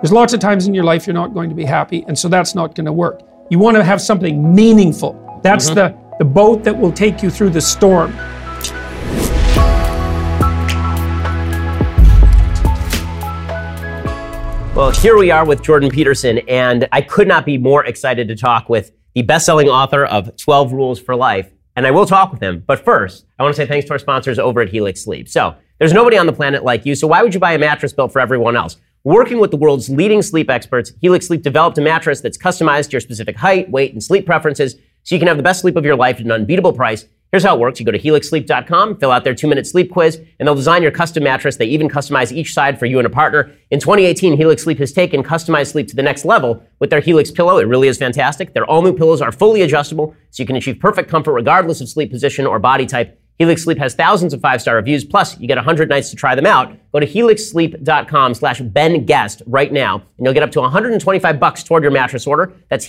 There's lots of times in your life you're not going to be happy, and so that's not going to work. You want to have something meaningful. That's the boat that will take you through the storm. Well, here we are with Jordan Peterson, and I could not be more excited to talk with the best-selling author of 12 Rules for Life, and I will talk with him. But first, I want to say thanks to our sponsors over at Helix Sleep. So, there's nobody on the planet like you, so why would you buy a mattress built for everyone else? Working with the world's leading sleep experts, Helix Sleep developed a mattress that's customized to your specific height, weight, and sleep preferences, so you can have the best sleep of your life at an unbeatable price. Here's how it works. You go to helixsleep.com, fill out their 2-minute sleep quiz, and they'll design your custom mattress. They even customize each side for you and a partner. In 2018, Helix Sleep has taken customized sleep to the next level with their Helix pillow. It really is fantastic. Their all-new pillows are fully adjustable, so you can achieve perfect comfort regardless of sleep position or body type. Helix Sleep has thousands of 5-star reviews, plus you get 100 nights to try them out. Go to helixsleep.com/BenGuest right now, and you'll get up to $125 toward your mattress order. That's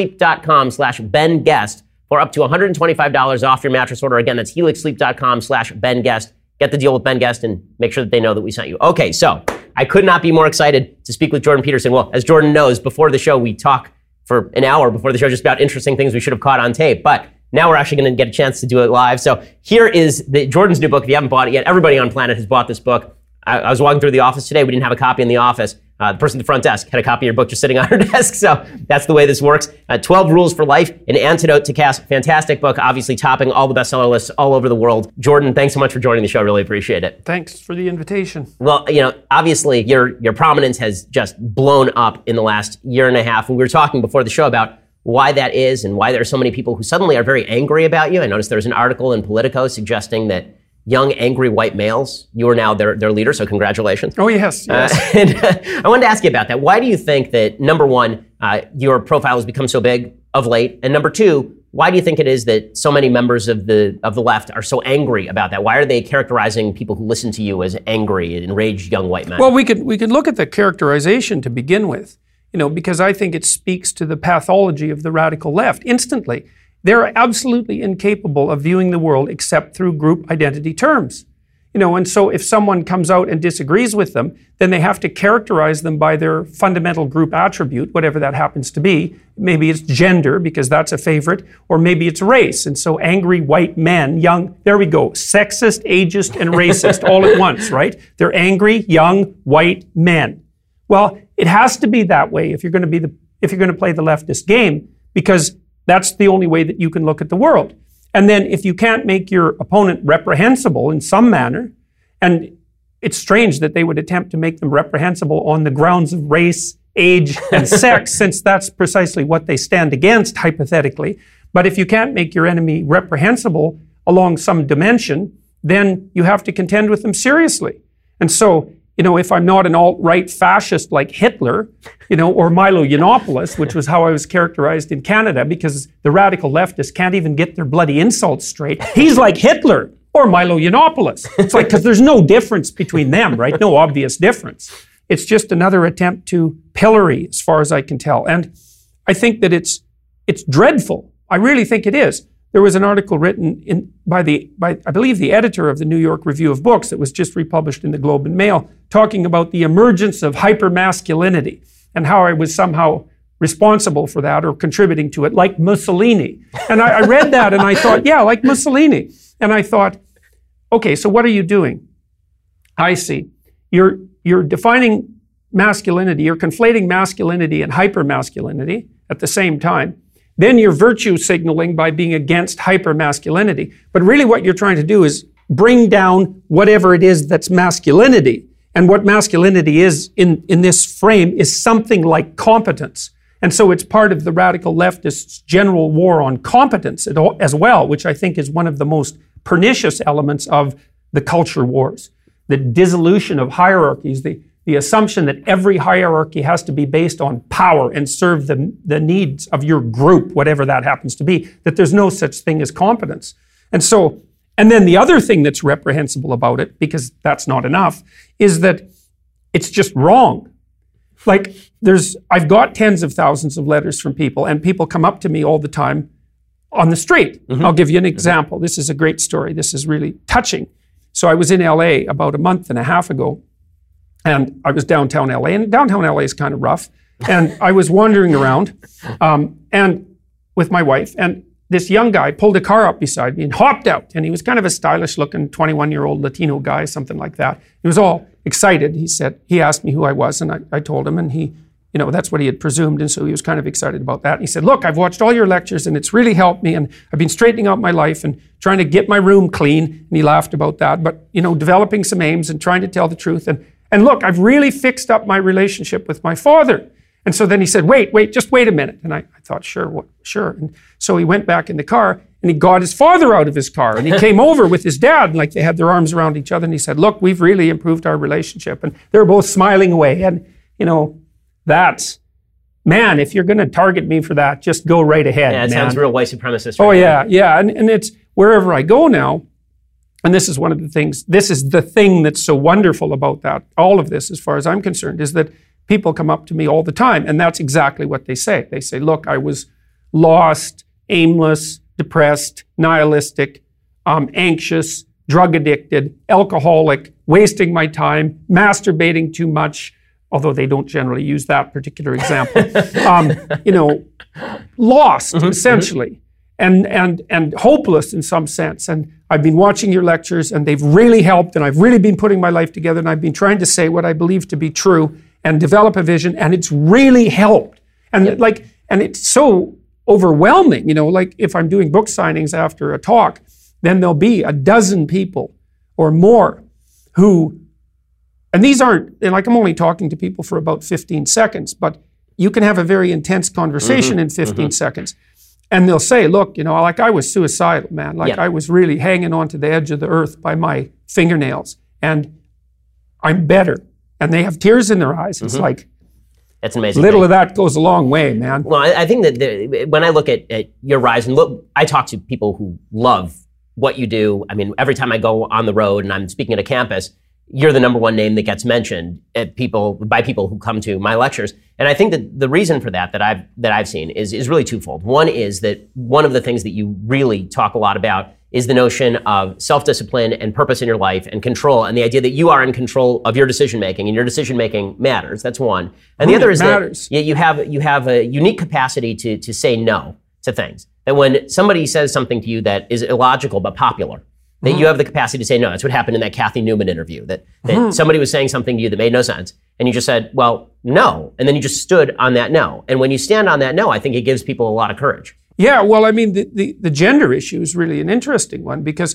helixsleep.com/BenGuest for up to $125 off your mattress order. Again, that's helixsleep.com/BenGuest. Get the deal with Ben Guest and make sure that they know that we sent you. Okay, so I could not be more excited to speak with Jordan Peterson. Well, as Jordan knows, before the show, we talk for an hour before the show just about interesting things we should have caught on tape, but now we're actually going to get a chance to do it live. So here is Jordan's new book. If you haven't bought it yet, everybody on planet has bought this book. I was walking through the office today. We didn't have a copy in the office. The person at the front desk had a copy of your book just sitting on her desk. So that's the way this works. 12 Rules for Life, An Antidote to Chaos. Fantastic book, obviously topping all the bestseller lists all over the world. Jordan, thanks so much for joining the show. Really appreciate it. Thanks for the invitation. Well, obviously your prominence has just blown up in the last year and a half. And we were talking before the show about why that is and why there are so many people who suddenly are very angry about you. I noticed there was an article in Politico suggesting that young, angry white males, you are now their leader, so congratulations. Oh, yes. And I wanted to ask you about that. Why do you think that, number one, your profile has become so big of late? And number two, why do you think it is that so many members of the left are so angry about that? Why are they characterizing people who listen to you as angry and enraged young white men? Well, we could look at the characterization to begin with, because I think it speaks to the pathology of the radical left instantly. They're absolutely incapable of viewing the world except through group identity terms. And so if someone comes out and disagrees with them, then they have to characterize them by their fundamental group attribute, whatever that happens to be. Maybe it's gender, because that's a favorite, or maybe it's race. And so angry white men, young, there we go, sexist, ageist, and racist all at once, right? They're angry, young, white men. Well, it has to be that way if you're going to play the leftist game, because that's the only way that you can look at the world. And then if you can't make your opponent reprehensible in some manner, and it's strange that they would attempt to make them reprehensible on the grounds of race, age, and sex, since that's precisely what they stand against, hypothetically. But if you can't make your enemy reprehensible along some dimension, then you have to contend with them seriously. And so, if I'm not an alt-right fascist like Hitler, or Milo Yiannopoulos, which was how I was characterized in Canada, because the radical leftists can't even get their bloody insults straight. He's like Hitler or Milo Yiannopoulos. It's like, because there's no difference between them, right? No obvious difference. It's just another attempt to pillory, as far as I can tell. And I think that it's dreadful. I really think it is. There was an article written by I believe the editor of the New York Review of Books that was just republished in the Globe and Mail, talking about the emergence of hypermasculinity and how I was somehow responsible for that or contributing to it, like Mussolini. And I read that and I thought, yeah, like Mussolini. And I thought, okay, so what are you doing? I see. You're defining masculinity, you're conflating masculinity and hypermasculinity at the same time. Then you're virtue signaling by being against hypermasculinity. But really what you're trying to do is bring down whatever it is that's masculinity. And what masculinity is in this frame is something like competence. And so it's part of the radical leftists' general war on competence as well, which I think is one of the most pernicious elements of the culture wars. The dissolution of hierarchies, the assumption that every hierarchy has to be based on power and serve the needs of your group, whatever that happens to be, that there's no such thing as competence. And then the other thing that's reprehensible about it, because that's not enough, is that it's just wrong. Like, I've got tens of thousands of letters from people, and people come up to me all the time on the street. Mm-hmm. I'll give you an example. This is a great story. This is really touching. So I was in LA about a month and a half ago, And I was downtown LA, and downtown LA is kind of rough. And I was wandering around and with my wife, and this young guy pulled a car up beside me and hopped out. And he was kind of a stylish looking 21-year-old Latino guy, something like that. He was all excited. He asked me who I was, and I told him, and he, that's what he had presumed. And so he was kind of excited about that. And he said, look, I've watched all your lectures and it's really helped me. And I've been straightening out my life and trying to get my room clean. And he laughed about that, but, developing some aims and trying to tell the truth. And look, I've really fixed up my relationship with my father. And so then he said, wait, just wait a minute. And I thought, sure. And so he went back in the car and he got his father out of his car and he came over with his dad, and like they had their arms around each other. And he said, look, we've really improved our relationship. And they were both smiling away. And, that's, man, if you're going to target me for that, just go right ahead. Yeah, it sounds real white supremacist. Oh, yeah. And it's wherever I go now. And this is one of the things, this is the thing that's so wonderful about that, all of this, as far as I'm concerned, is that people come up to me all the time, and that's exactly what they say. They say, look, I was lost, aimless, depressed, nihilistic, anxious, drug addicted, alcoholic, wasting my time, masturbating too much, although they don't generally use that particular example, lost, essentially, and hopeless in some sense. And I've been watching your lectures, and they've really helped, and I've really been putting my life together, and I've been trying to say what I believe to be true and develop a vision, and it's really helped. And and it's so overwhelming, like if I'm doing book signings after a talk, then there'll be a dozen people or more who, and these aren't, and like I'm only talking to people for about 15 seconds, but you can have a very intense conversation in 15 seconds. And they'll say, look, like I was suicidal, man. Like I was really hanging on to the edge of the earth by my fingernails, and I'm better. And they have tears in their eyes. It's like, that's an amazing little thing. Of that goes a long way, man. Well, I think that when I look at your rise, and look, I talk to people who love what you do. I mean, every time I go on the road and I'm speaking at a campus, you're the number one name that gets mentioned by people who come to my lectures. And I think that the reason for that I've seen is really twofold. One is that one of the things that you really talk a lot about is the notion of self-discipline and purpose in your life and control, and the idea that you are in control of your decision-making, and your decision-making matters. That's one. And the other is that you have a unique capacity to say no to things. That when somebody says something to you that is illogical but popular, that you have the capacity to say no. That's what happened in that Cathy Newman interview, that somebody was saying something to you that made no sense, and you just said, well, no. And then you just stood on that no. And when you stand on that no, I think it gives people a lot of courage. Yeah, well, I mean, the gender issue is really an interesting one, because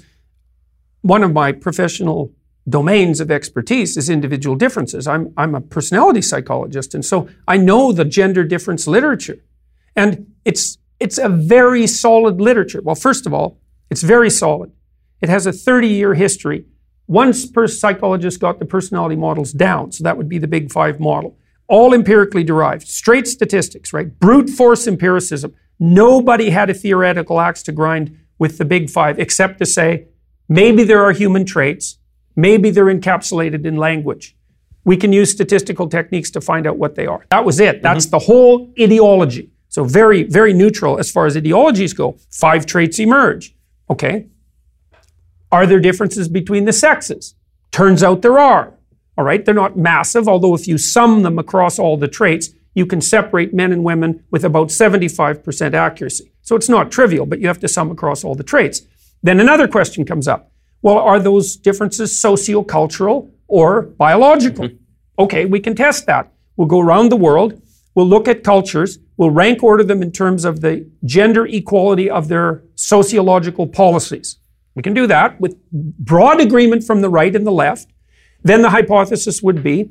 one of my professional domains of expertise is individual differences. I'm a personality psychologist, and so I know the gender difference literature. And it's a very solid literature. Well, first of all, it's very solid. It has a 30-year history. Once psychologists got the personality models down, so that would be the Big Five model, all empirically derived, straight statistics, right? Brute force empiricism. Nobody had a theoretical axe to grind with the Big Five, except to say, maybe there are human traits, maybe they're encapsulated in language. We can use statistical techniques to find out what they are. That was it. That's the whole ideology. So very, very neutral as far as ideologies go. 5 traits emerge. Okay. Are there differences between the sexes? Turns out there are. All right. They're not massive, although if you sum them across all the traits, you can separate men and women with about 75% accuracy. So it's not trivial, but you have to sum across all the traits. Then another question comes up. Well, are those differences sociocultural or biological? Okay, we can test that. We'll go around the world. We'll look at cultures. We'll rank order them in terms of the gender equality of their sociological policies. We can do that with broad agreement from the right and the left. Then the hypothesis would be,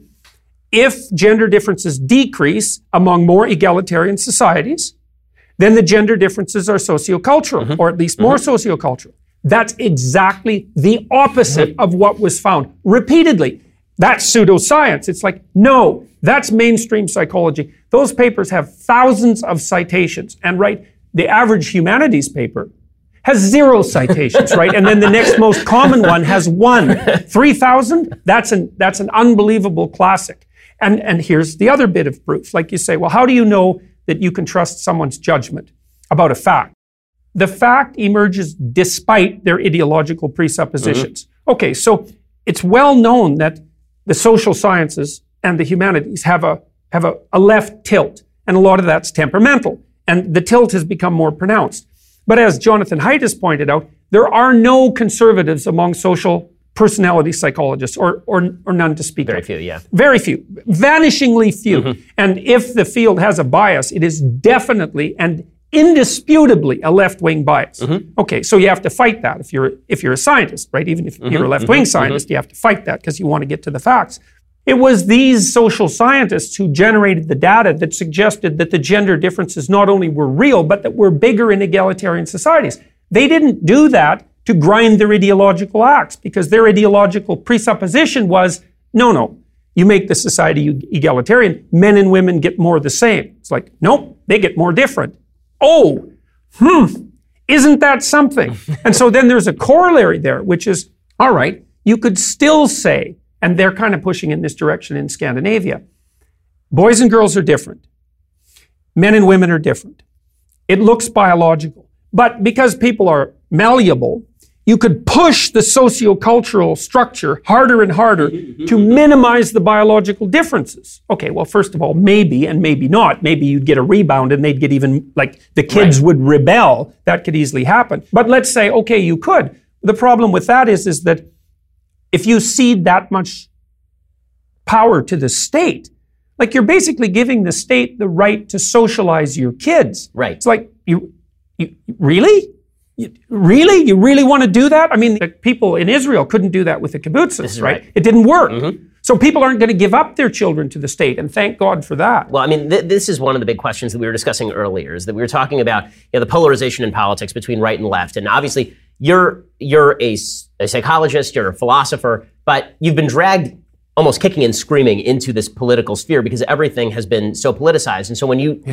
if gender differences decrease among more egalitarian societies, then the gender differences are sociocultural, or at least more sociocultural. That's exactly the opposite of what was found repeatedly. That's pseudoscience. It's like, no, that's mainstream psychology. Those papers have thousands of citations, and right, the average humanities paper has 0 citations, right? And then the next most common one has 1. 3,000? That's an unbelievable classic. And here's the other bit of proof. Like you say, well, how do you know that you can trust someone's judgment about a fact? The fact emerges despite their ideological presuppositions. Okay, so it's well known that the social sciences and the humanities have a left tilt, and a lot of that's temperamental, and the tilt has become more pronounced. But as Jonathan Haidt has pointed out, there are no conservatives among social personality psychologists, or none to speak of. Very few, yeah. Very few. Vanishingly few. And if the field has a bias, it is definitely and indisputably a left-wing bias. Okay, so you have to fight that if you're a scientist, right? Even if you're a left-wing scientist, you have to fight that because you want to get to the facts. It was these social scientists who generated the data that suggested that the gender differences not only were real, but that were bigger in egalitarian societies. They didn't do that to grind their ideological axe, because their ideological presupposition was, no, you make the society egalitarian, men and women get more the same. It's like, nope, they get more different. Oh, isn't that something? And so then there's a corollary there, which is, all right, you could still say, and they're kind of pushing in this direction in Scandinavia, boys and girls are different. Men and women are different. It looks biological. But because people are malleable, you could push the sociocultural structure harder and harder to minimize the biological differences. Okay, well, first of all, maybe and maybe not. Maybe you'd get a rebound and they'd get even, like, the kids would rebel. That could easily happen. But let's say, okay, you could. The problem with that is that if you cede that much power to the state, like, you're basically giving the state the right to socialize your kids. Right. It's like, you really? You really want to do that? I mean, the people in Israel couldn't do that with the kibbutzes, right? It didn't work. So people aren't going to give up their children to the state, and thank God for that. Well, I mean, this is one of the big questions that we were discussing earlier, is that we were talking about, the polarization in politics between right and left. And obviously, you're a psychologist, you're a philosopher, but you've been dragged almost kicking and screaming into this political sphere because everything has been so politicized. And so when you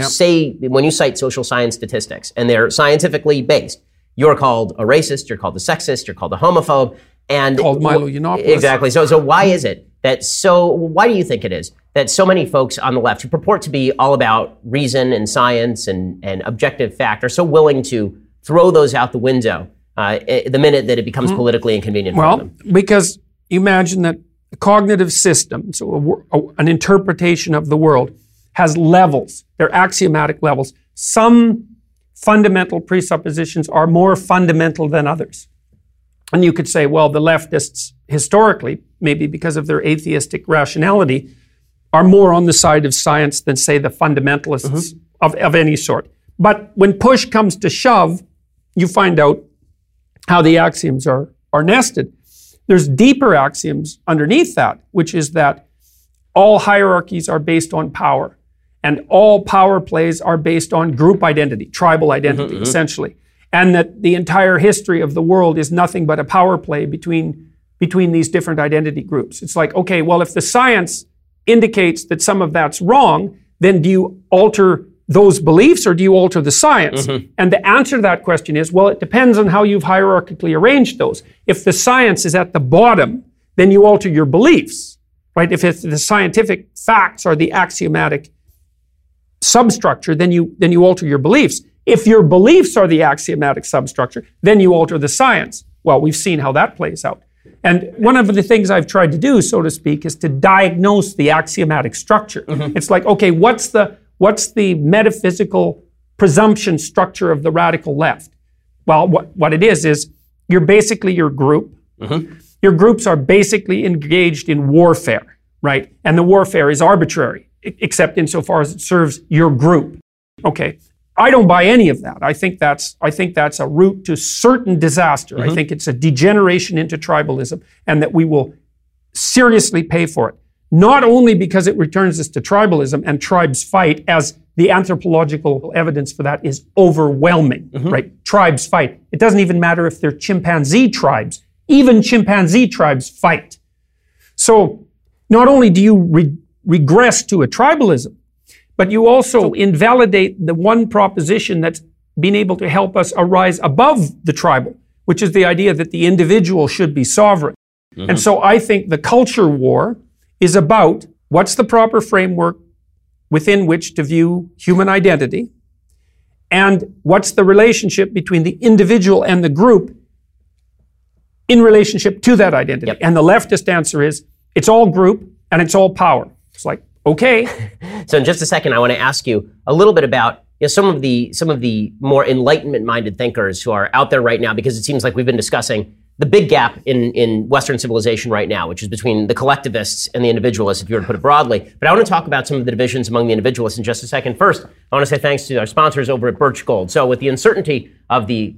cite social science statistics, and they're scientifically based, you're called a racist, you're called a sexist, you're called a homophobe, and called Milo Yiannopoulos. Exactly. So why is it that why do you think it is that so many folks on the left who purport to be all about reason and science and objective fact are so willing to throw those out the window the minute that it becomes politically inconvenient for them? Well, because imagine that a cognitive system, so an interpretation of the world, has levels. They're axiomatic levels. Some fundamental presuppositions are more fundamental than others. And you could say, well, the leftists historically, maybe because of their atheistic rationality, are more on the side of science than, say, the fundamentalists of any sort. But when push comes to shove, you find out how the axioms are nested. There's deeper axioms underneath that, which is that all hierarchies are based on power. And all power plays are based on group identity, tribal identity, essentially. And that the entire history of the world is nothing but a power play between these different identity groups. It's like, okay, well, if the science indicates that some of that's wrong, then do you alter those beliefs or do you alter the science? And the answer to that question is, well, it depends on how you've hierarchically arranged those. If the science is at the bottom, then you alter your beliefs, right? If the scientific facts are the axiomatic substructure, then you alter your beliefs. If your beliefs are the axiomatic substructure, then you alter the science. Well, we've seen how that plays out. And one of the things I've tried to do, so to speak, is to diagnose the axiomatic structure. It's like, okay, what's the metaphysical presumption structure of the radical left? Well, what it is you're basically your group. Your groups are basically engaged in warfare, right? And the warfare is arbitrary, except insofar as it serves your group. Okay, I don't buy any of that. I think that's a route to certain disaster. I think it's a degeneration into tribalism, and that we will seriously pay for it. Not only because it returns us to tribalism and tribes fight, as the anthropological evidence for that is overwhelming, right? Tribes fight. It doesn't even matter if they're chimpanzee tribes. Even chimpanzee tribes fight. So not only do you regress to a tribalism, but you also invalidate the one proposition that's been able to help us arise above the tribal, which is the idea that the individual should be sovereign. And so I think the culture war is about what's the proper framework within which to view human identity, and what's the relationship between the individual and the group in relationship to that identity. And the leftist answer is, it's all group and it's all power. It's like, okay. So in just a second, I want to ask you a little bit about some of the more Enlightenment-minded thinkers who are out there right now, because it seems like we've been discussing the big gap in Western civilization right now, which is between the collectivists and the individualists, if you were to put it broadly. But I want to talk about some of the divisions among the individualists in just a second. First, I want to say thanks to our sponsors over at Birch Gold. So with the uncertainty of the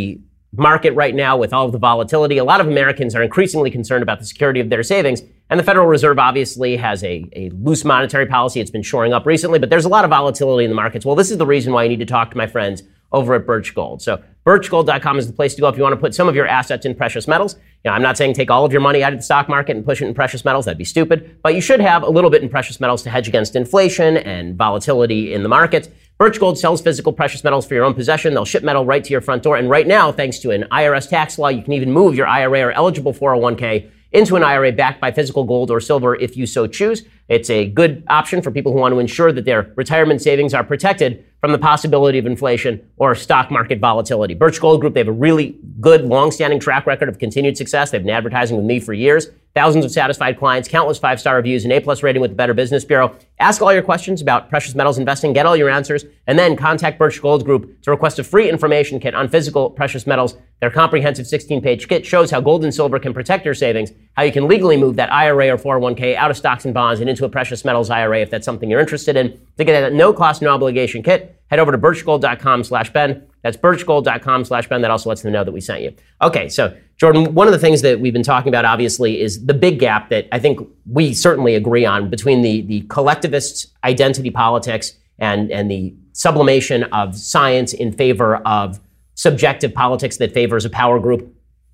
market right now, with all of the volatility, a lot of Americans are increasingly concerned about the security of their savings. And the Federal Reserve obviously has a loose monetary policy. It's been shoring up recently, but there's a lot of volatility in the markets. Well, this is the reason why you need to talk to my friends over at Birch Gold. So birchgold.com is the place to go if you want to put some of your assets in precious metals. I'm not saying take all of your money out of the stock market and push it in precious metals. That'd be stupid. But you should have a little bit in precious metals to hedge against inflation and volatility in the markets. Birch Gold sells physical precious metals for your own possession. They'll ship metal right to your front door. And right now, thanks to an IRS tax law, you can even move your IRA or eligible 401k into an IRA backed by physical gold or silver if you so choose. It's a good option for people who want to ensure that their retirement savings are protected from the possibility of inflation or stock market volatility. Birch Gold Group, they have a really good, long-standing track record of continued success. They've been advertising with me for years. Thousands of satisfied clients, countless 5-star reviews, an A+ rating with the Better Business Bureau. Ask all your questions about precious metals investing, get all your answers, and then contact Birch Gold Group to request a free information kit on physical precious metals. Their comprehensive 16-page kit shows how gold and silver can protect your savings, how you can legally move that IRA or 401k out of stocks and bonds and into a precious metals IRA if that's something you're interested in. To get that no-cost, no-obligation kit, head over to birchgold.com/Ben. That's birchgold.com/Ben. That also lets them know that we sent you. Okay, so Jordan, one of the things that we've been talking about, obviously, is the big gap that I think we certainly agree on between the collectivists' identity politics and the sublimation of science in favor of subjective politics that favors a power group.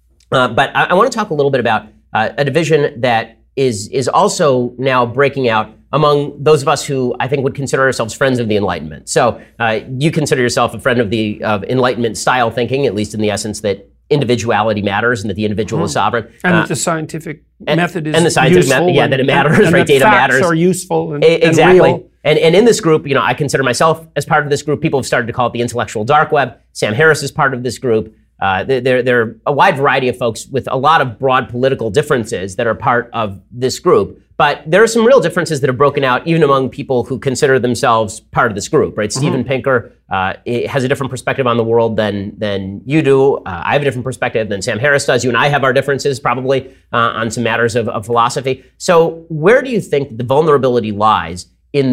But I want to talk a little bit about a division that is also now breaking out among those of us who I think would consider ourselves friends of the Enlightenment. So you consider yourself a friend of the Enlightenment style thinking, at least in the essence that individuality matters and that the individual is sovereign. And that the scientific method is and the scientific useful. Method, that it matters, and right? Data Matters. Facts are useful and exactly. And real. And in this group, I consider myself as part of this group. People have started to call it the intellectual dark web. Sam Harris is part of this group. There are a wide variety of folks with a lot of broad political differences that are part of this group. But there are some real differences that have broken out even among people who consider themselves part of this group, right? Steven Pinker has a different perspective on the world than you do. I have a different perspective than Sam Harris does. You and I have our differences probably on some matters of philosophy. So where do you think the vulnerability lies in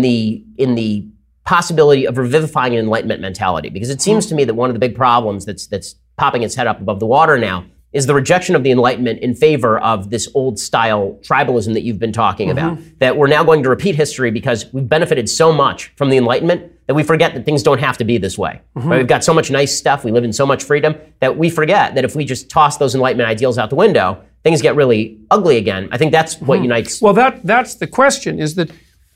the possibility of revivifying an Enlightenment mentality? Because it seems to me that one of the big problems that's popping its head up above the water now is the rejection of the Enlightenment in favor of this old style tribalism that you've been talking about. That we're now going to repeat history because we've benefited so much from the Enlightenment that we forget that things don't have to be this way. Right? We've got so much nice stuff, we live in so much freedom, that we forget that if we just toss those Enlightenment ideals out the window, things get really ugly again. I think that's what unites. Well, that's the question, is that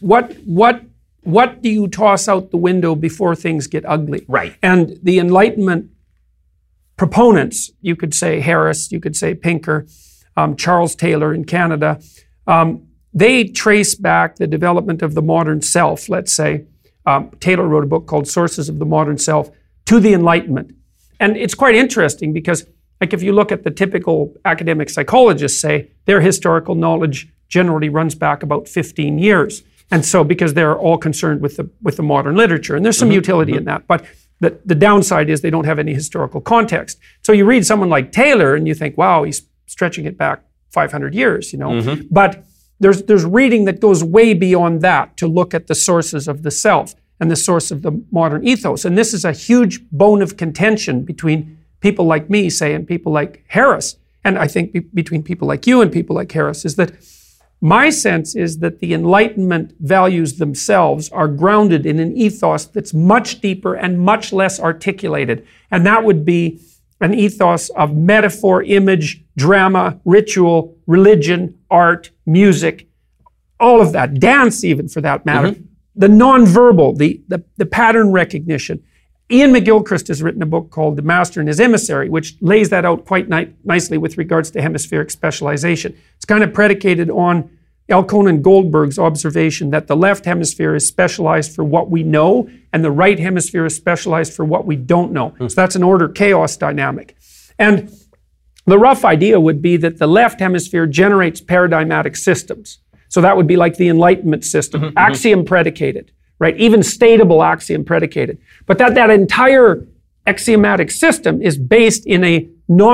what do you toss out the window before things get ugly? Right. And the Enlightenment proponents, you could say Harris, you could say Pinker, Charles Taylor in Canada, they trace back the development of the modern self, let's say. Taylor wrote a book called Sources of the Modern Self, to the Enlightenment. And it's quite interesting because, like, if you look at the typical academic psychologists, say, their historical knowledge generally runs back about 15 years. And so, because they're all concerned with the modern literature, and there's some utility in that, but the downside is they don't have any historical context. So you read someone like Taylor and you think, wow, he's stretching it back 500 years, But there's reading that goes way beyond that to look at the sources of the self and the source of the modern ethos. And this is a huge bone of contention between people like me, say, and people like Harris. And I think between people like you and people like Harris, is that my sense is that the Enlightenment values themselves are grounded in an ethos that's much deeper and much less articulated. And that would be an ethos of metaphor, image, drama, ritual, religion, art, music, all of that, dance even for that matter. The nonverbal, the pattern recognition. Ian McGilchrist has written a book called The Master and His Emissary, which lays that out quite nicely with regards to hemispheric specialization. It's kind of predicated on Elkonin Goldberg's observation that the left hemisphere is specialized for what we know, and the right hemisphere is specialized for what we don't know. So that's an order-chaos dynamic. And The rough idea would be that the left hemisphere generates paradigmatic systems. So that would be like the Enlightenment system, axiom predicated, right? Even stateable axiom predicated. But that entire axiomatic system is based in the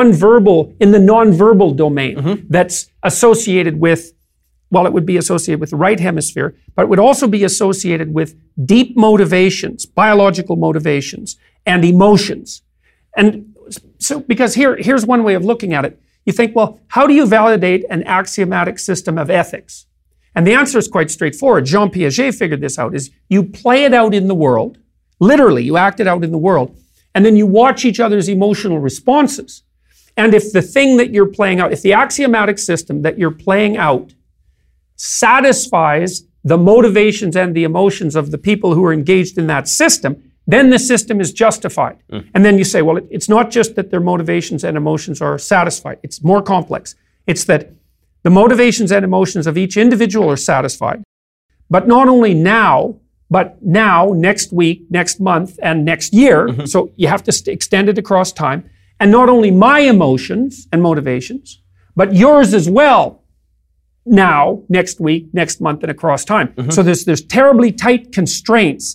nonverbal domain that's associated with, well, it would be associated with the right hemisphere, but it would also be associated with deep motivations, biological motivations, and emotions. And so, because here's one way of looking at it. You think, well, how do you validate an axiomatic system of ethics? And the answer is quite straightforward. Jean Piaget figured this out, is you play it out in the world, literally, you act it out in the world, and then you watch each other's emotional responses. And if the thing that you're playing out, if the axiomatic system that you're playing out satisfies the motivations and the emotions of the people who are engaged in that system, then the system is justified. And then you say, well, it's not just that their motivations and emotions are satisfied. It's more complex. It's that the motivations and emotions of each individual are satisfied. But not only now, but now, next week, next month, and next year. So you have to extend it across time. And not only my emotions and motivations, but yours as well. Now, next week, next month, and across time. So there's terribly tight constraints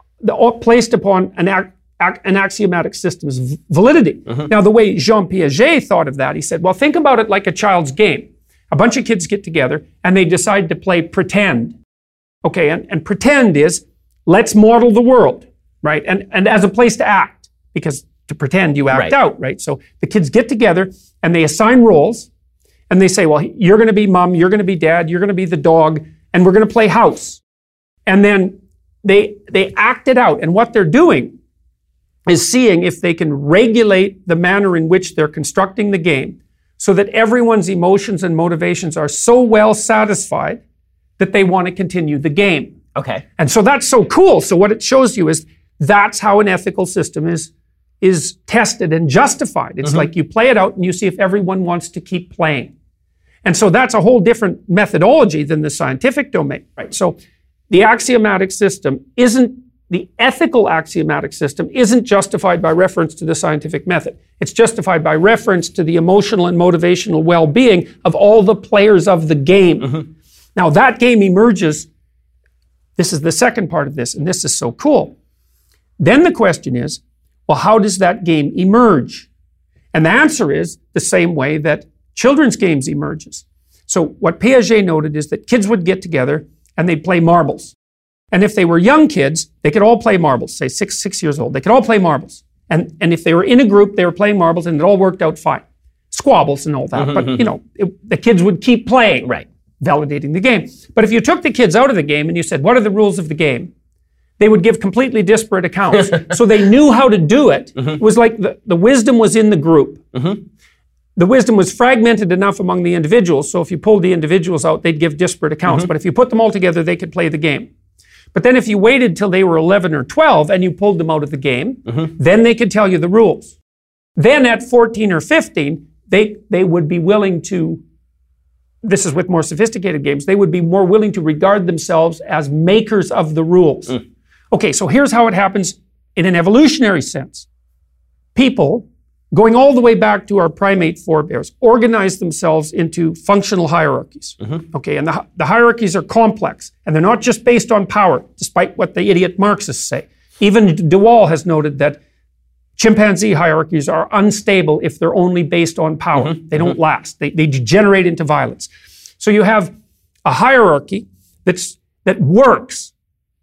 placed upon an axiomatic system's validity. Now, the way Jean Piaget thought of that, he said, well, think about it like a child's game. A bunch of kids get together and they decide to play pretend. Okay, and pretend is, let's model the world, right? And as a place to act, because to pretend you act out, right? So the kids get together and they assign roles and they say, well, you're going to be mom, you're going to be dad, you're going to be the dog, and we're going to play house. And then they act it out. And what they're doing is seeing if they can regulate the manner in which they're constructing the game so that everyone's emotions and motivations are so well satisfied that they want to continue the game. Okay. And so that's so cool. So what it shows you is that's how an ethical system is tested and justified. It's like you play it out and you see if everyone wants to keep playing. And so that's a whole different methodology than the scientific domain, right? So the axiomatic system the ethical axiomatic system isn't justified by reference to the scientific method. It's justified by reference to the emotional and motivational well-being of all the players of the game. Now that game emerges, this is the second part of this, and this is so cool. Then the question is, well, how does that game emerge? And the answer is the same way that children's games emerges. So what Piaget noted is that kids would get together and they'd play marbles. And if they were young kids, they could all play marbles, say 6 years old. They could all play marbles. And if they were in a group, they were playing marbles and it all worked out fine. Squabbles and all that. But, the kids would keep playing, validating the game. But if you took the kids out of the game and you said, what are the rules of the game? They would give completely disparate accounts. So they knew how to do it. It was like the wisdom was in the group. The wisdom was fragmented enough among the individuals, so if you pulled the individuals out, they'd give disparate accounts. But if you put them all together, they could play the game. But then if you waited till they were 11 or 12 and you pulled them out of the game, then they could tell you the rules. Then at 14 or 15, they would be willing to, this is with more sophisticated games, they would be more willing to regard themselves as makers of the rules. Okay, so here's how it happens in an evolutionary sense. People, going all the way back to our primate forebears, organize themselves into functional hierarchies. Okay, and the hierarchies are complex, and they're not just based on power, despite what the idiot Marxists say. Even de Waal has noted that chimpanzee hierarchies are unstable if they're only based on power. They don't last. They degenerate into violence. So you have a hierarchy that works,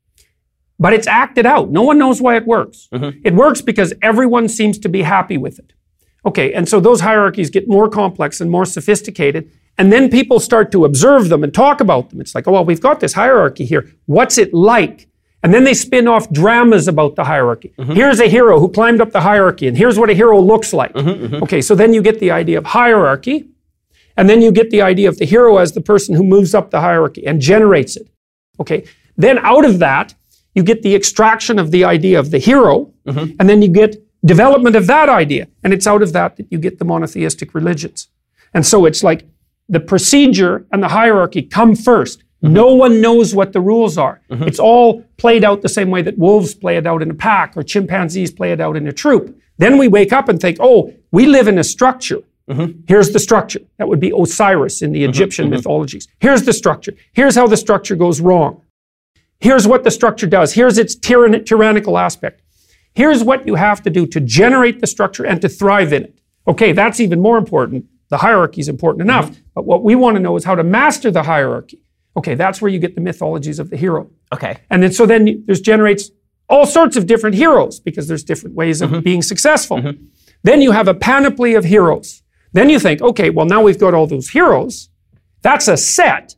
but it's acted out. No one knows why it works. It works because everyone seems to be happy with it. Okay, and so those hierarchies get more complex and more sophisticated, and then people start to observe them and talk about them. It's like, oh, well, we've got this hierarchy here. What's it like? And then they spin off dramas about the hierarchy. Here's a hero who climbed up the hierarchy, and here's what a hero looks like. Okay, so then you get the idea of hierarchy, and then you get the idea of the hero as the person who moves up the hierarchy and generates it. Okay, then out of that, you get the extraction of the idea of the hero, and then you get development of that idea. And it's out of that you get the monotheistic religions. And so it's like the procedure and the hierarchy come first. No one knows what the rules are. It's all played out the same way that wolves play it out in a pack or chimpanzees play it out in a troop. Then we wake up and think, oh, we live in a structure. Here's the structure. That would be Osiris in the Egyptian mythologies. Here's the structure. Here's how the structure goes wrong. Here's what the structure does. Here's its tyrannical aspect. Here's what you have to do to generate the structure and to thrive in it. Okay, that's even more important. The hierarchy is important enough, but what we want to know is how to master the hierarchy. Okay, that's where you get the mythologies of the hero. Okay. And then there's generates all sorts of different heroes because there's different ways of being successful. Then you have a panoply of heroes. Then you think, okay, well now we've got all those heroes. That's a set.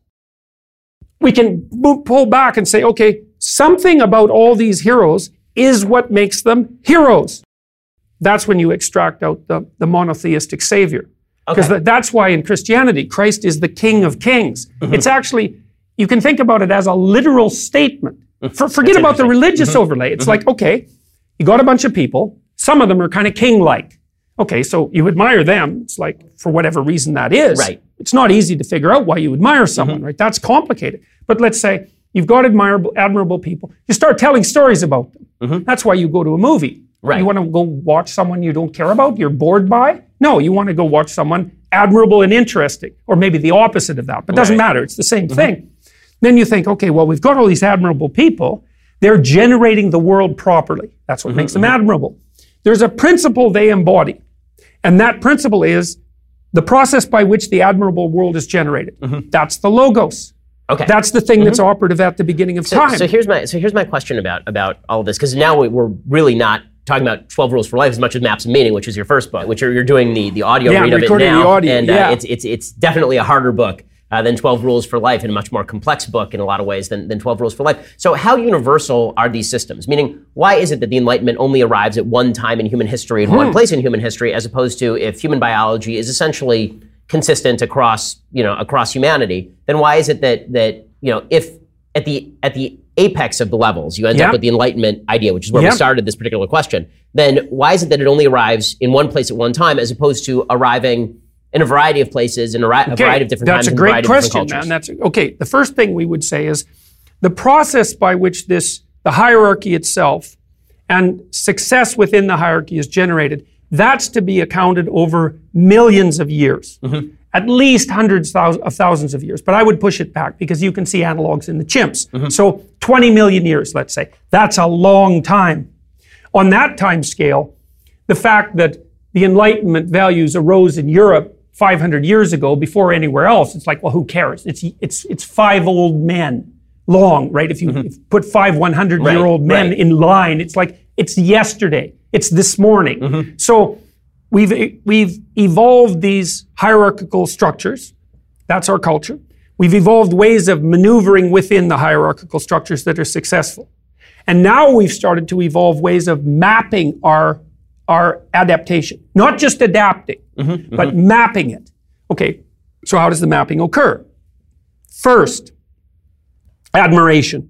We can pull back and say, okay, something about all these heroes is what makes them heroes. That's when you extract out the monotheistic savior. Because that's why in Christianity, Christ is the King of Kings. It's actually, you can think about it as a literal statement. Forget about the religious overlay. It's like, okay, you got a bunch of people. Some of them are kind of king-like. Okay, so you admire them. It's like, for whatever reason that is. Right. It's not easy to figure out why you admire someone, right? That's complicated. But let's say you've got admirable people. You start telling stories about them. That's why you go to a movie. Right. You want to go watch someone you don't care about, you're bored by? No, you want to go watch someone admirable and interesting, or maybe the opposite of that, but it doesn't matter, it's the same thing. Then you think, okay, well, we've got all these admirable people, they're generating the world properly. That's what makes them admirable. There's a principle they embody, and that principle is the process by which the admirable world is generated. That's the logos. Okay. That's the thing that's operative at the beginning of time. So here's my question about all of this, because now we're really not talking about 12 Rules for Life as much as Maps of Meaning, which is your first book, which you're doing the audio read of it now. The audio, and it's definitely a harder book than 12 Rules for Life, and a much more complex book in a lot of ways than 12 Rules for Life. So how universal are these systems? Meaning, why is it that the Enlightenment only arrives at one time in human history, in one place in human history, as opposed to if human biology is essentially consistent across humanity, then why is it that if at the apex of the levels, you end up with the Enlightenment idea, which is where we started this particular question, then why is it that it only arrives in one place at one time as opposed to arriving in a variety of places in a variety of different times and a variety of different cultures? That's a great question, man. The first thing we would say is the process by which the hierarchy itself and success within the hierarchy is generated, that's to be accounted over millions of years. At least hundreds of thousands of years. But I would push it back because you can see analogs in the chimps. So 20 million years, let's say. That's a long time. On that time scale, the fact that the Enlightenment values arose in Europe 500 years ago before anywhere else, it's like, well, who cares? It's 5 old men long, right? If you put 5 100-year-old men in line, it's like, it's yesterday. It's this morning. So we've evolved these hierarchical structures. That's our culture. We've evolved ways of maneuvering within the hierarchical structures that are successful. And now we've started to evolve ways of mapping our adaptation. Not just adapting, but mapping it. Okay, so how does the mapping occur? First, admiration.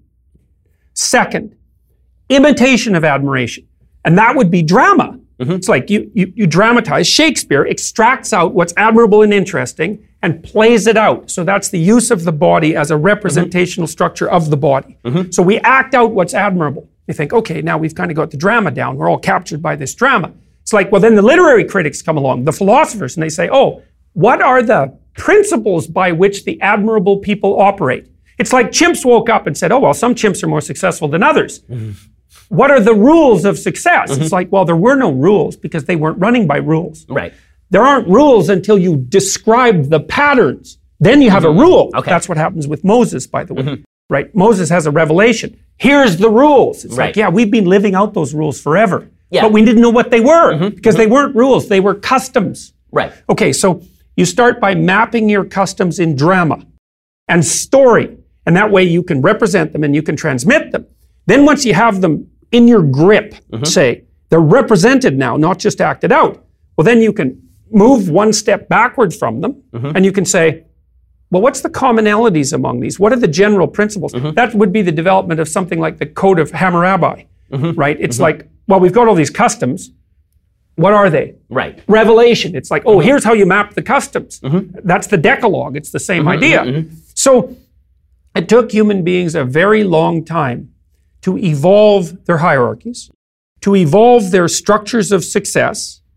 Second, imitation of admiration. And that would be drama. It's like you dramatize. Shakespeare extracts out what's admirable and interesting and plays it out. So that's the use of the body as a representational structure of the body. So we act out what's admirable. We think, okay, now we've kind of got the drama down. We're all captured by this drama. It's like, well, then the literary critics come along, the philosophers, and they say, oh, what are the principles by which the admirable people operate? It's like chimps woke up and said, oh, well, some chimps are more successful than others. What are the rules of success? It's like, well, there were no rules because they weren't running by rules. Right. There aren't rules until you describe the patterns. Then you have a rule. Okay. That's what happens with Moses, by the way. Right? Moses has a revelation. Here's the rules. It's like, yeah, we've been living out those rules forever. Yeah. But we didn't know what they were because they weren't rules. They were customs. Right. Okay, so you start by mapping your customs in drama and story. And that way you can represent them and you can transmit them. Then once you have them in your grip, say, they're represented now, not just acted out, well, then you can move one step backward from them and you can say, well, what's the commonalities among these? What are the general principles? That would be the development of something like the Code of Hammurabi, right? It's like, well, we've got all these customs. What are they? Right. Revelation. It's like, oh, here's how you map the customs. That's the Decalogue. It's the same idea. So it took human beings a very long time to evolve their hierarchies, to evolve their structures of success,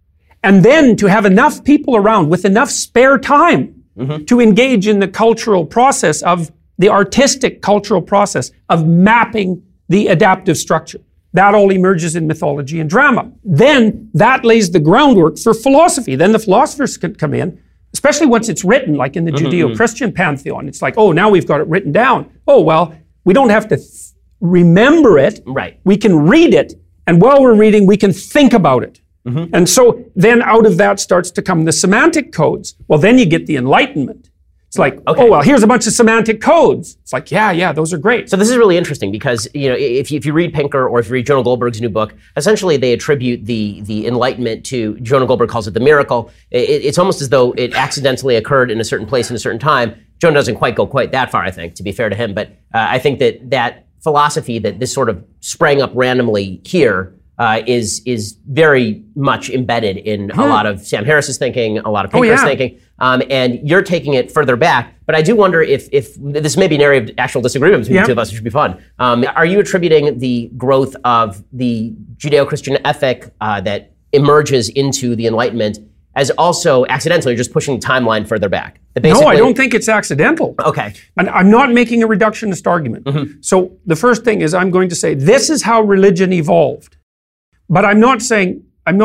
And then to have enough people around with enough spare time to engage in the cultural process of the artistic cultural process of mapping the adaptive structure. That all emerges in mythology and drama. Then that lays the groundwork for philosophy. Then the philosophers can come in, especially once it's written, like in the Judeo-Christian pantheon. It's like, oh, now we've got it written down. Oh, well, we don't have to remember it. Right. We can read it. And while we're reading, we can think about it. And so then out of that starts to come the semantic codes. Well, then you get the Enlightenment. It's like, oh, well, here's a bunch of semantic codes. It's like, yeah, those are great. So this is really interesting because, if you read Pinker or if you read Jonah Goldberg's new book, essentially they attribute the Enlightenment to, Jonah Goldberg calls it the miracle. It's almost as though it accidentally occurred in a certain place in a certain time. Jonah doesn't go quite that far, I think, to be fair to him. But I think that philosophy that this sort of sprang up randomly here is very much embedded in a lot of Sam Harris's thinking, a lot of Pinker's thinking, and you're taking it further back. But I do wonder if this may be an area of actual disagreement between the two of us, which should be fun. Are you attributing the growth of the Judeo-Christian ethic that emerges into the Enlightenment as also accidentally just pushing the timeline further back? No, I don't think it's accidental. Okay. And I'm not making a reductionist argument. So the first thing is I'm going to say this is how religion evolved. But I'm not saying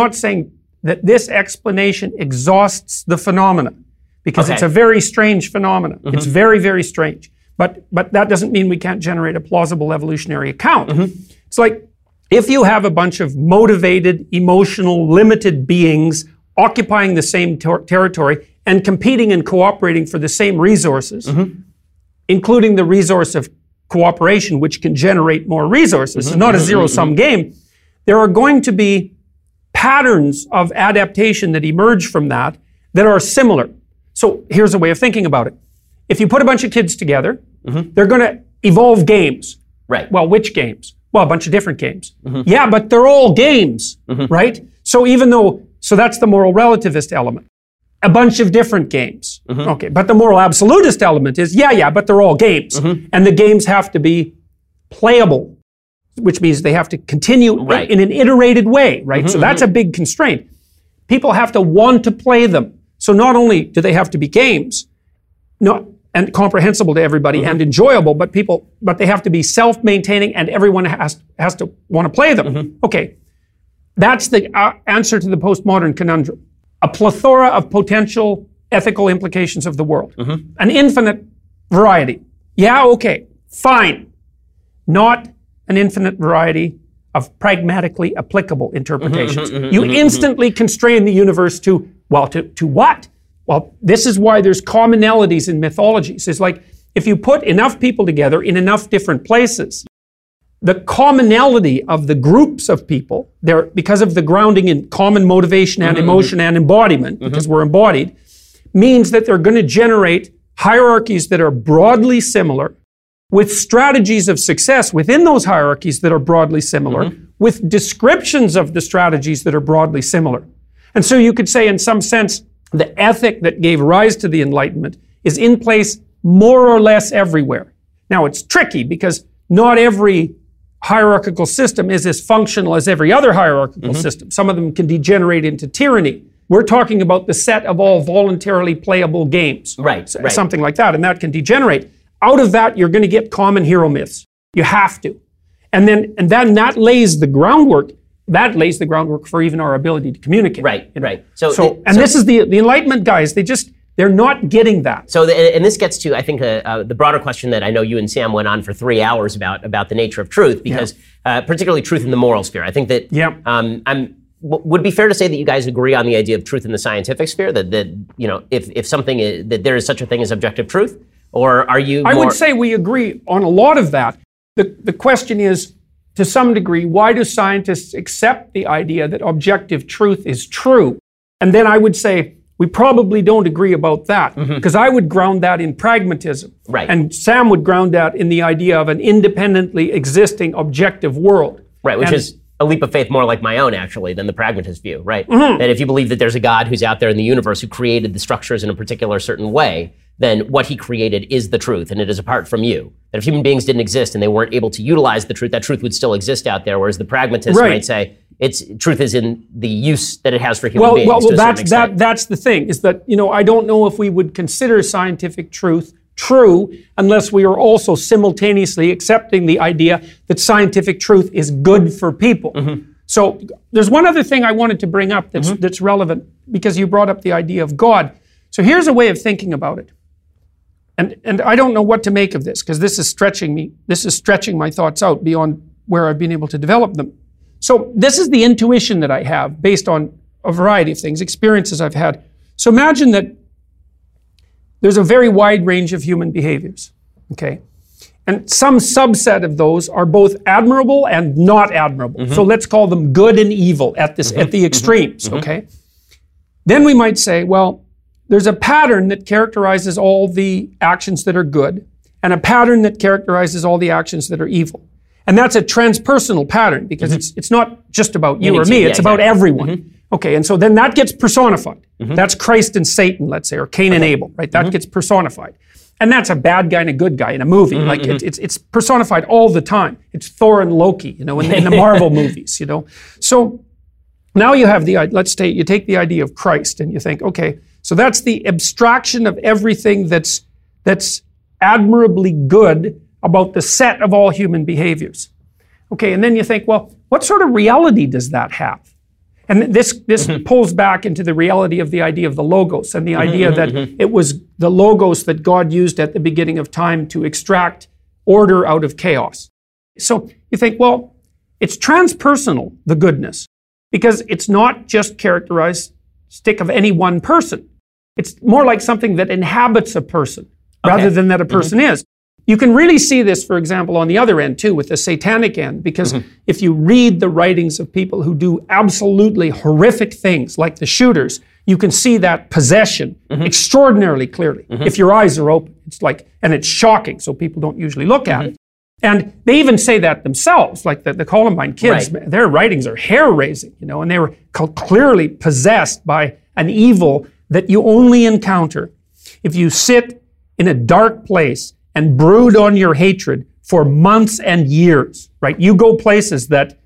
that this explanation exhausts the phenomena, because it's a very strange phenomena. It's very, very strange. But that doesn't mean we can't generate a plausible evolutionary account. It's like if you have a bunch of motivated, emotional, limited beings occupying the same territory and competing and cooperating for the same resources, including the resource of cooperation, which can generate more resources. It's not a zero-sum game. There are going to be patterns of adaptation that emerge from that are similar. So here's a way of thinking about it. If you put a bunch of kids together, they're going to evolve games. Right. Well, which games? Well, a bunch of different games. Yeah, but they're all games, right? So so that's the moral relativist element. A bunch of different games. Okay, but the moral absolutist element is, but they're all games. And the games have to be playable, which means they have to continue in an iterated way, right? So that's a big constraint. People have to want to play them. So not only do they have to be games, and comprehensible to everybody and enjoyable, but they have to be self-maintaining and everyone has to want to play them. Okay, that's the answer to the postmodern conundrum. A plethora of potential ethical implications of the world. An infinite variety. Yeah, okay, fine. Not an infinite variety of pragmatically applicable interpretations. You instantly constrain the universe to what? Well, this is why there's commonalities in mythologies. It's like if you put enough people together in enough different places, the commonality of the groups of people, because of the grounding in common motivation and emotion and embodiment, because we're embodied, means that they're going to generate hierarchies that are broadly similar, with strategies of success within those hierarchies that are broadly similar, with descriptions of the strategies that are broadly similar. And so you could say, in some sense, the ethic that gave rise to the Enlightenment is in place more or less everywhere. Now, it's tricky because not every hierarchical system is as functional as every other hierarchical system. Some of them can degenerate into tyranny. We're talking about the set of all voluntarily playable games. Right. Something like that, and that can degenerate. Out of that, you're going to get common hero myths. You have to. And then that lays the groundwork. That lays the groundwork for even our ability to communicate. Right. This is the Enlightenment guys. They're not getting that. So, and this gets to, I think, the broader question that I know you and Sam went on for 3 hours about the nature of truth, because particularly truth in the moral sphere. I think that would it be fair to say that you guys agree on the idea of truth in the scientific sphere, that if something is, that there is such a thing as objective truth, or are you? I would say we agree on a lot of that. The question is, to some degree, why do scientists accept the idea that objective truth is true? And then I would say, we probably don't agree about that, because I would ground that in pragmatism. Right. And Sam would ground that in the idea of an independently existing objective world. Right, which is a leap of faith more like my own, actually, than the pragmatist view, right? That if you believe that there's a God who's out there in the universe who created the structures in a particular certain way, then what he created is the truth, and it is apart from you. That if human beings didn't exist and they weren't able to utilize the truth, that truth would still exist out there, whereas the pragmatist might say, Truth is in the use that it has for human beings. Well, that's the thing, is that, I don't know if we would consider scientific truth true unless we are also simultaneously accepting the idea that scientific truth is good for people. So there's one other thing I wanted to bring up that's relevant, because you brought up the idea of God. So here's a way of thinking about it. And I don't know what to make of this, because this is stretching me. This is stretching my thoughts out beyond where I've been able to develop them. So this is the intuition that I have based on a variety of things, experiences I've had. So imagine that there's a very wide range of human behaviors, okay? And some subset of those are both admirable and not admirable. So let's call them good and evil at the extremes, okay? Then we might say, well, there's a pattern that characterizes all the actions that are good, and a pattern that characterizes all the actions that are evil. And that's a transpersonal pattern, because it's not just about you or me, it's about everyone. Okay, and so then that gets personified. That's Christ and Satan, let's say, or Cain and Abel, right? That gets personified. And that's a bad guy and a good guy in a movie. Like it's personified all the time. It's Thor and Loki, in the Marvel movies, So now you have let's say you take the idea of Christ and you think, okay, so that's the abstraction of everything that's admirably good about the set of all human behaviors. Okay, and then you think, well, what sort of reality does that have? And this pulls back into the reality of the idea of the Logos, and the idea that it was the Logos that God used at the beginning of time to extract order out of chaos. So you think, well, it's transpersonal, the goodness, because it's not just characteristic of any one person. It's more like something that inhabits a person rather than that a person is. You can really see this, for example, on the other end too, with the satanic end, because if you read the writings of people who do absolutely horrific things, like the shooters, you can see that possession extraordinarily clearly. If your eyes are open, and it's shocking, so people don't usually look at it. And they even say that themselves, like the Columbine kids, their writings are hair-raising, and they were clearly possessed by an evil that you only encounter if you sit in a dark place and brood on your hatred for months and years, right? You go places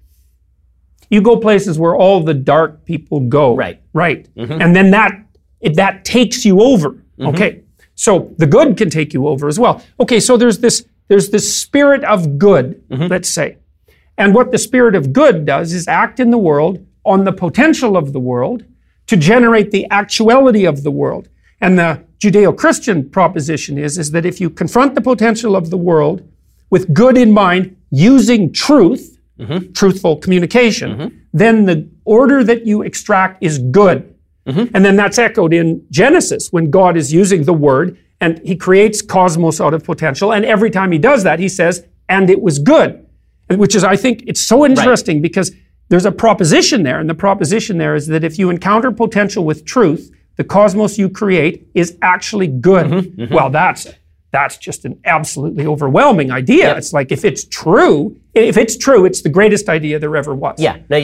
where all the dark people go. Right. And then that takes you over. Okay. So the good can take you over as well. Okay, so there's this spirit of good, let's say. And what the spirit of good does is act in the world on the potential of the world to generate the actuality of the world. And the Judeo-Christian proposition is that if you confront the potential of the world with good in mind, using truth, truthful communication, then the order that you extract is good. And then that's echoed in Genesis, when God is using the word and he creates cosmos out of potential. And every time he does that, he says, and it was good. And which is, I think, it's so interesting because there's a proposition there. And the proposition there is that if you encounter potential with truth, the cosmos you create is actually good. Well, that's just an absolutely overwhelming idea. It's like, if it's true, it's the greatest idea there ever was. Yeah. Now,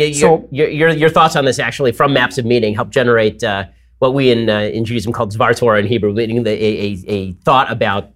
your thoughts on this actually from Maps of Meaning help generate what we in Judaism call Dvar Torah in Hebrew, meaning a thought about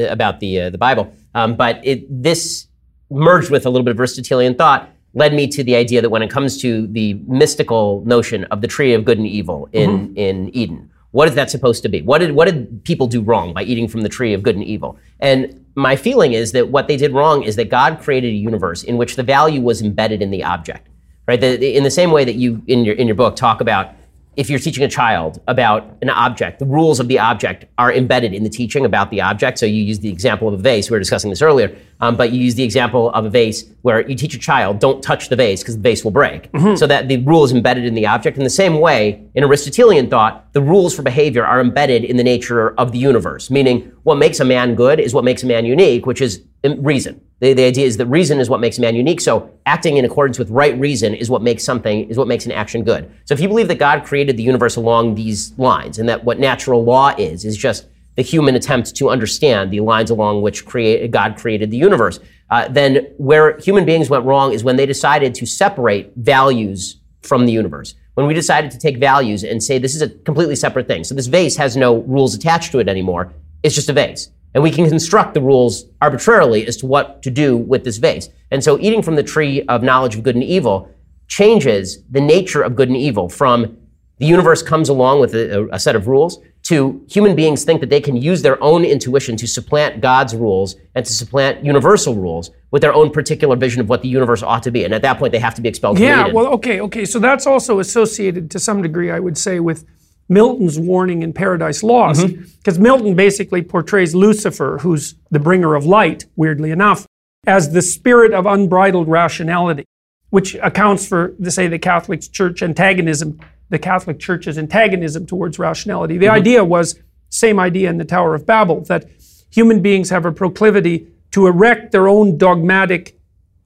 the Bible. But this merged with a little bit of Aristotelian thought led me to the idea that when it comes to the mystical notion of the tree of good and evil in Eden, what is that supposed to be? What did people do wrong by eating from the tree of good and evil? And my feeling is that what they did wrong is that God created a universe in which the value was embedded in the object, right? In the same way that you in your book talk about, if you're teaching a child about an object, the rules of the object are embedded in the teaching about the object. So you use the example of a vase. We were discussing this earlier, but you use the example of a vase where you teach a child, don't touch the vase because the vase will break. So that the rule is embedded in the object. In the same way, in Aristotelian thought, the rules for behavior are embedded in the nature of the universe, meaning what makes a man good is what makes a man unique, which is reason. The idea is that reason is what makes a man unique. So acting in accordance with right reason is what makes an action good. So if you believe that God created the universe along these lines, and that what natural law is just the human attempt to understand the lines along which God created the universe, then where human beings went wrong is when they decided to separate values from the universe. When we decided to take values and say this is a completely separate thing. So this vase has no rules attached to it anymore. It's just a vase. And we can construct the rules arbitrarily as to what to do with this vase. And so eating from the tree of knowledge of good and evil changes the nature of good and evil from the universe comes along with a set of rules to human beings think that they can use their own intuition to supplant God's rules and to supplant universal rules with their own particular vision of what the universe ought to be. And at that point, they have to be expelled from Eden. Well, okay. So that's also associated to some degree, I would say, with Milton's warning in Paradise Lost. Because Milton basically portrays Lucifer, who's the bringer of light, weirdly enough, as the spirit of unbridled rationality, which accounts for, say, the Catholic Church's antagonism towards rationality. The idea was, same idea in the Tower of Babel, that human beings have a proclivity to erect their own dogmatic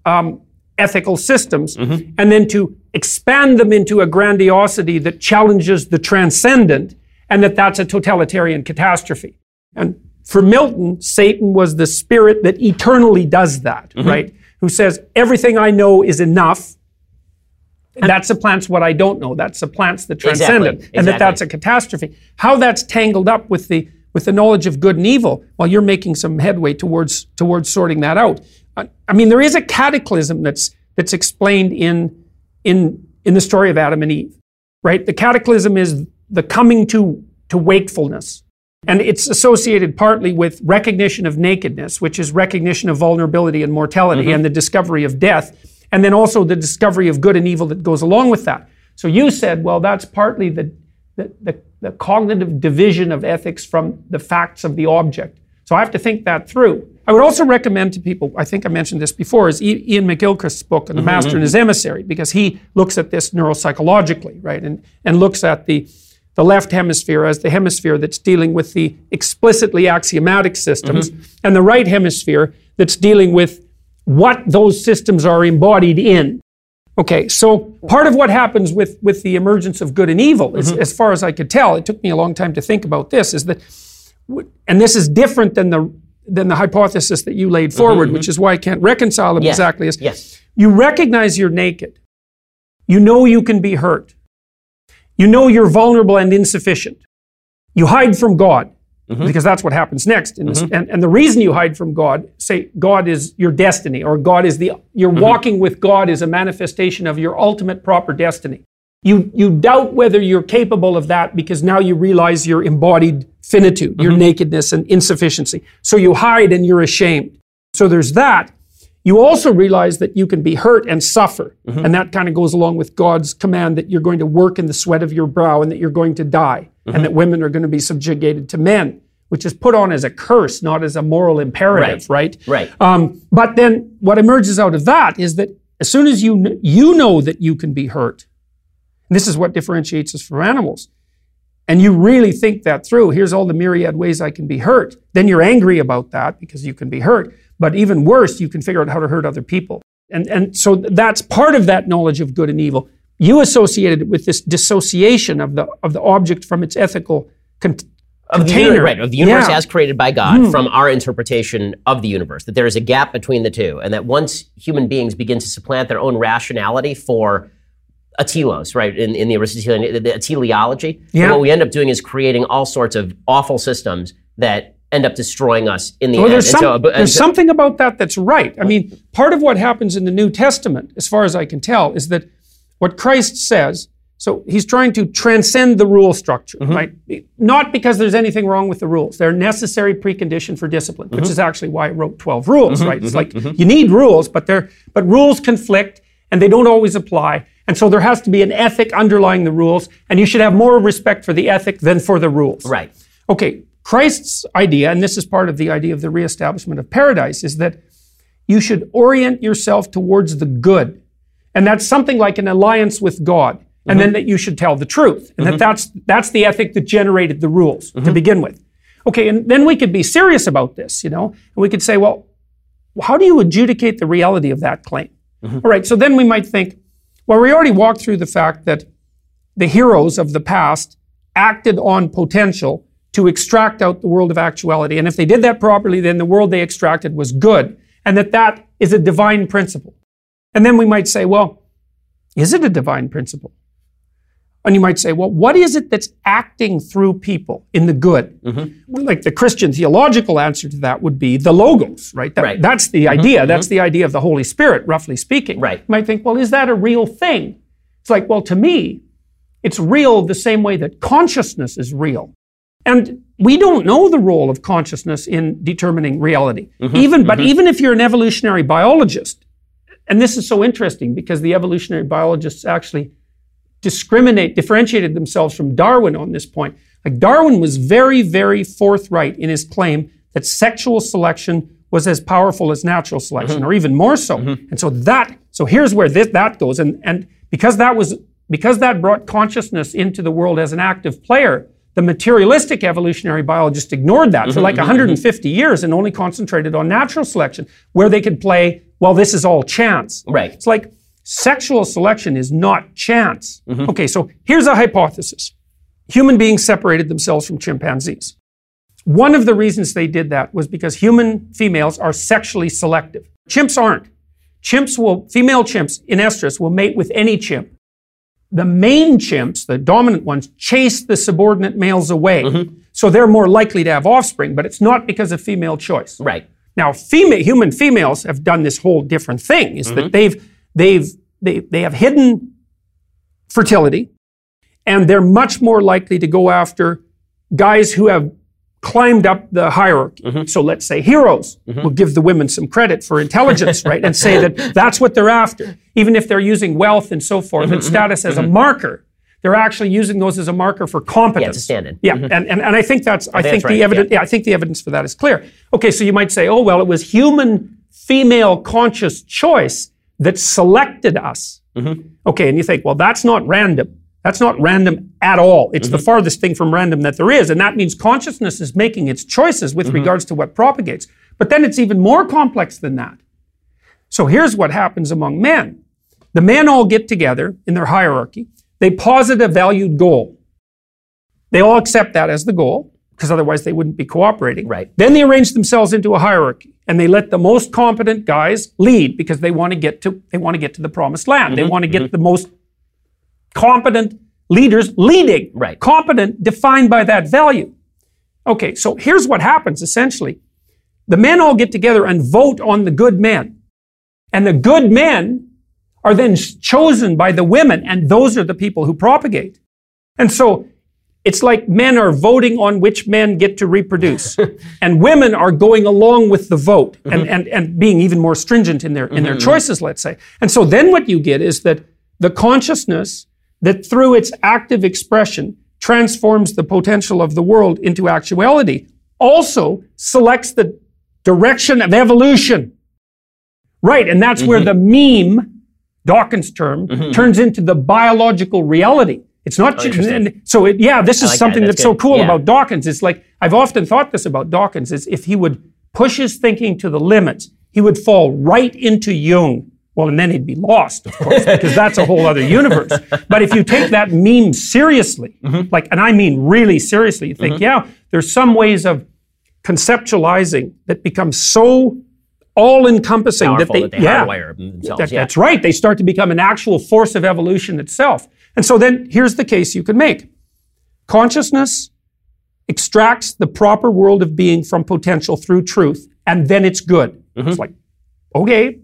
ethical systems and then to expand them into a grandiosity that challenges the transcendent, and that's a totalitarian catastrophe. And for Milton, Satan was the spirit that eternally does that, right? Who says, everything I know is enough. And that supplants what I don't know. That supplants the transcendent. Exactly. And that's a catastrophe. How that's tangled up with the knowledge of good and evil, well, you're making some headway towards sorting that out. I mean, there is a cataclysm that's explained in the story of Adam and Eve, right? The cataclysm is the coming to wakefulness. And it's associated partly with recognition of nakedness, which is recognition of vulnerability and mortality and the discovery of death. And then also the discovery of good and evil that goes along with that. So you said, well, that's partly the cognitive division of ethics from the facts of the object. So I have to think that through. I would also recommend to people, I think I mentioned this before, is Ian McGilchrist's book, The Master and His Emissary, because he looks at this neuropsychologically, right? And looks at the left hemisphere as the hemisphere that's dealing with the explicitly axiomatic systems, and the right hemisphere that's dealing with what those systems are embodied in. Okay, so part of what happens with the emergence of good and evil, as far as I could tell, it took me a long time to think about this, is that, and this is different than the hypothesis that you laid forward, which is why I can't reconcile them exactly, is you recognize you're naked. You know you can be hurt. You know you're vulnerable and insufficient. You hide from God. Because that's what happens next. And the reason you hide from God, say God is your destiny, or God is you're walking with God is a manifestation of your ultimate proper destiny. You doubt whether you're capable of that because now you realize your embodied finitude, your nakedness and insufficiency. So you hide and you're ashamed. So there's that. You also realize that you can be hurt and suffer. And that kind of goes along with God's command that you're going to work in the sweat of your brow and that you're going to die. And that women are going to be subjugated to men, which is put on as a curse, not as a moral imperative, right? But then what emerges out of that is that as soon as you know that you can be hurt, and this is what differentiates us from animals, and you really think that through, here's all the myriad ways I can be hurt, then you're angry about that because you can be hurt. But even worse, you can figure out how to hurt other people. And so that's part of that knowledge of good and evil. You associated it with this dissociation of the object from its ethical container. Of the universe as created by God from our interpretation of the universe, that there is a gap between the two, and that once human beings begin to supplant their own rationality for a telos, right, in the Aristotelian, the teleology, what we end up doing is creating all sorts of awful systems that end up destroying us in the end. There's something about that that's right. I mean, part of what happens in the New Testament, as far as I can tell, is that what Christ says, so he's trying to transcend the rule structure, right? Not because there's anything wrong with the rules. They're a necessary precondition for discipline, which is actually why I wrote 12 rules, right? It's like you need rules, but rules conflict and they don't always apply. And so there has to be an ethic underlying the rules, and you should have more respect for the ethic than for the rules. Right. Okay, Christ's idea, and this is part of the idea of the reestablishment of paradise, is that you should orient yourself towards the good. And that's something like an alliance with God. And then that you should tell the truth. And that's the ethic that generated the rules to begin with. Okay, and then we could be serious about this, and we could say, well, how do you adjudicate the reality of that claim? All right, so then we might think, well, we already walked through the fact that the heroes of the past acted on potential to extract out the world of actuality. And if they did that properly, then the world they extracted was good. And that is a divine principle. And then we might say, well, is it a divine principle? And you might say, well, what is it that's acting through people in the good? Like the Christian theological answer to that would be the Logos, right? That's the idea. That's the idea of the Holy Spirit, roughly speaking. Right. You might think, well, is that a real thing? It's like, well, to me, it's real the same way that consciousness is real. And we don't know the role of consciousness in determining reality. But even if you're an evolutionary biologist, and this is so interesting because the evolutionary biologists actually differentiated themselves from Darwin on this point. Like Darwin was very, very forthright in his claim that sexual selection was as powerful as natural selection, or even more so. And so here's where that goes. And because that brought consciousness into the world as an active player, the materialistic evolutionary biologists ignored that for like 150 years and only concentrated on natural selection, where they could play, well, this is all chance. Right. It's like, sexual selection is not chance. Okay, so here's a hypothesis. Human beings separated themselves from chimpanzees. One of the reasons they did that was because human females are sexually selective. Chimps aren't. Female chimps in estrus will mate with any chimp. The main chimps, the dominant ones, chase the subordinate males away. So they're more likely to have offspring, but it's not because of female choice. Right. Now, human females have done this whole different thing, is that they have hidden fertility, and they're much more likely to go after guys who have climbed up the hierarchy. So let's say heroes. We'll give the women some credit for intelligence, right? And say that that's what they're after. Even if they're using wealth and so forth and status as a marker, they're actually using those as a marker for competence. Yeah, it's a stand-in. Yeah, and I think the evidence. Yeah, I think the evidence for that is clear. Okay, so you might say, oh well, it was human female conscious choice that selected us. Okay, and you think, well, that's not random. That's not random at all. It's the farthest thing from random that there is, and that means consciousness is making its choices with regards to what propagates. But then it's even more complex than that. So here's what happens among men. The men all get together in their hierarchy. They posit a valued goal. They all accept that as the goal, because otherwise they wouldn't be cooperating. Right. Then they arrange themselves into a hierarchy, and they let the most competent guys lead because they want to get to the promised land. They want to get the most competent leaders leading. Right. Competent defined by that value. Okay, so here's what happens essentially. The men all get together and vote on the good men. And the good men are then chosen by the women, and those are the people who propagate. And so it's like men are voting on which men get to reproduce, and women are going along with the vote and being even more stringent in their choices, let's say. And so then what you get is that the consciousness that through its active expression transforms the potential of the world into actuality also selects the direction of evolution. Right, and that's where the meme, Dawkins' term, turns into the biological reality. It's not, this is something that's so cool about Dawkins. It's like, I've often thought this about Dawkins, is if he would push his thinking to the limits, he would fall right into Jung. Well, and then he'd be lost, of course, because that's a whole other universe. But if you take that meme seriously, and I mean really seriously, you think, there's some ways of conceptualizing that become so all-encompassing that they hardwire themselves. That's right. They start to become an actual force of evolution itself. And so then here's the case you could make. Consciousness extracts the proper world of being from potential through truth, and then it's good. It's like, okay,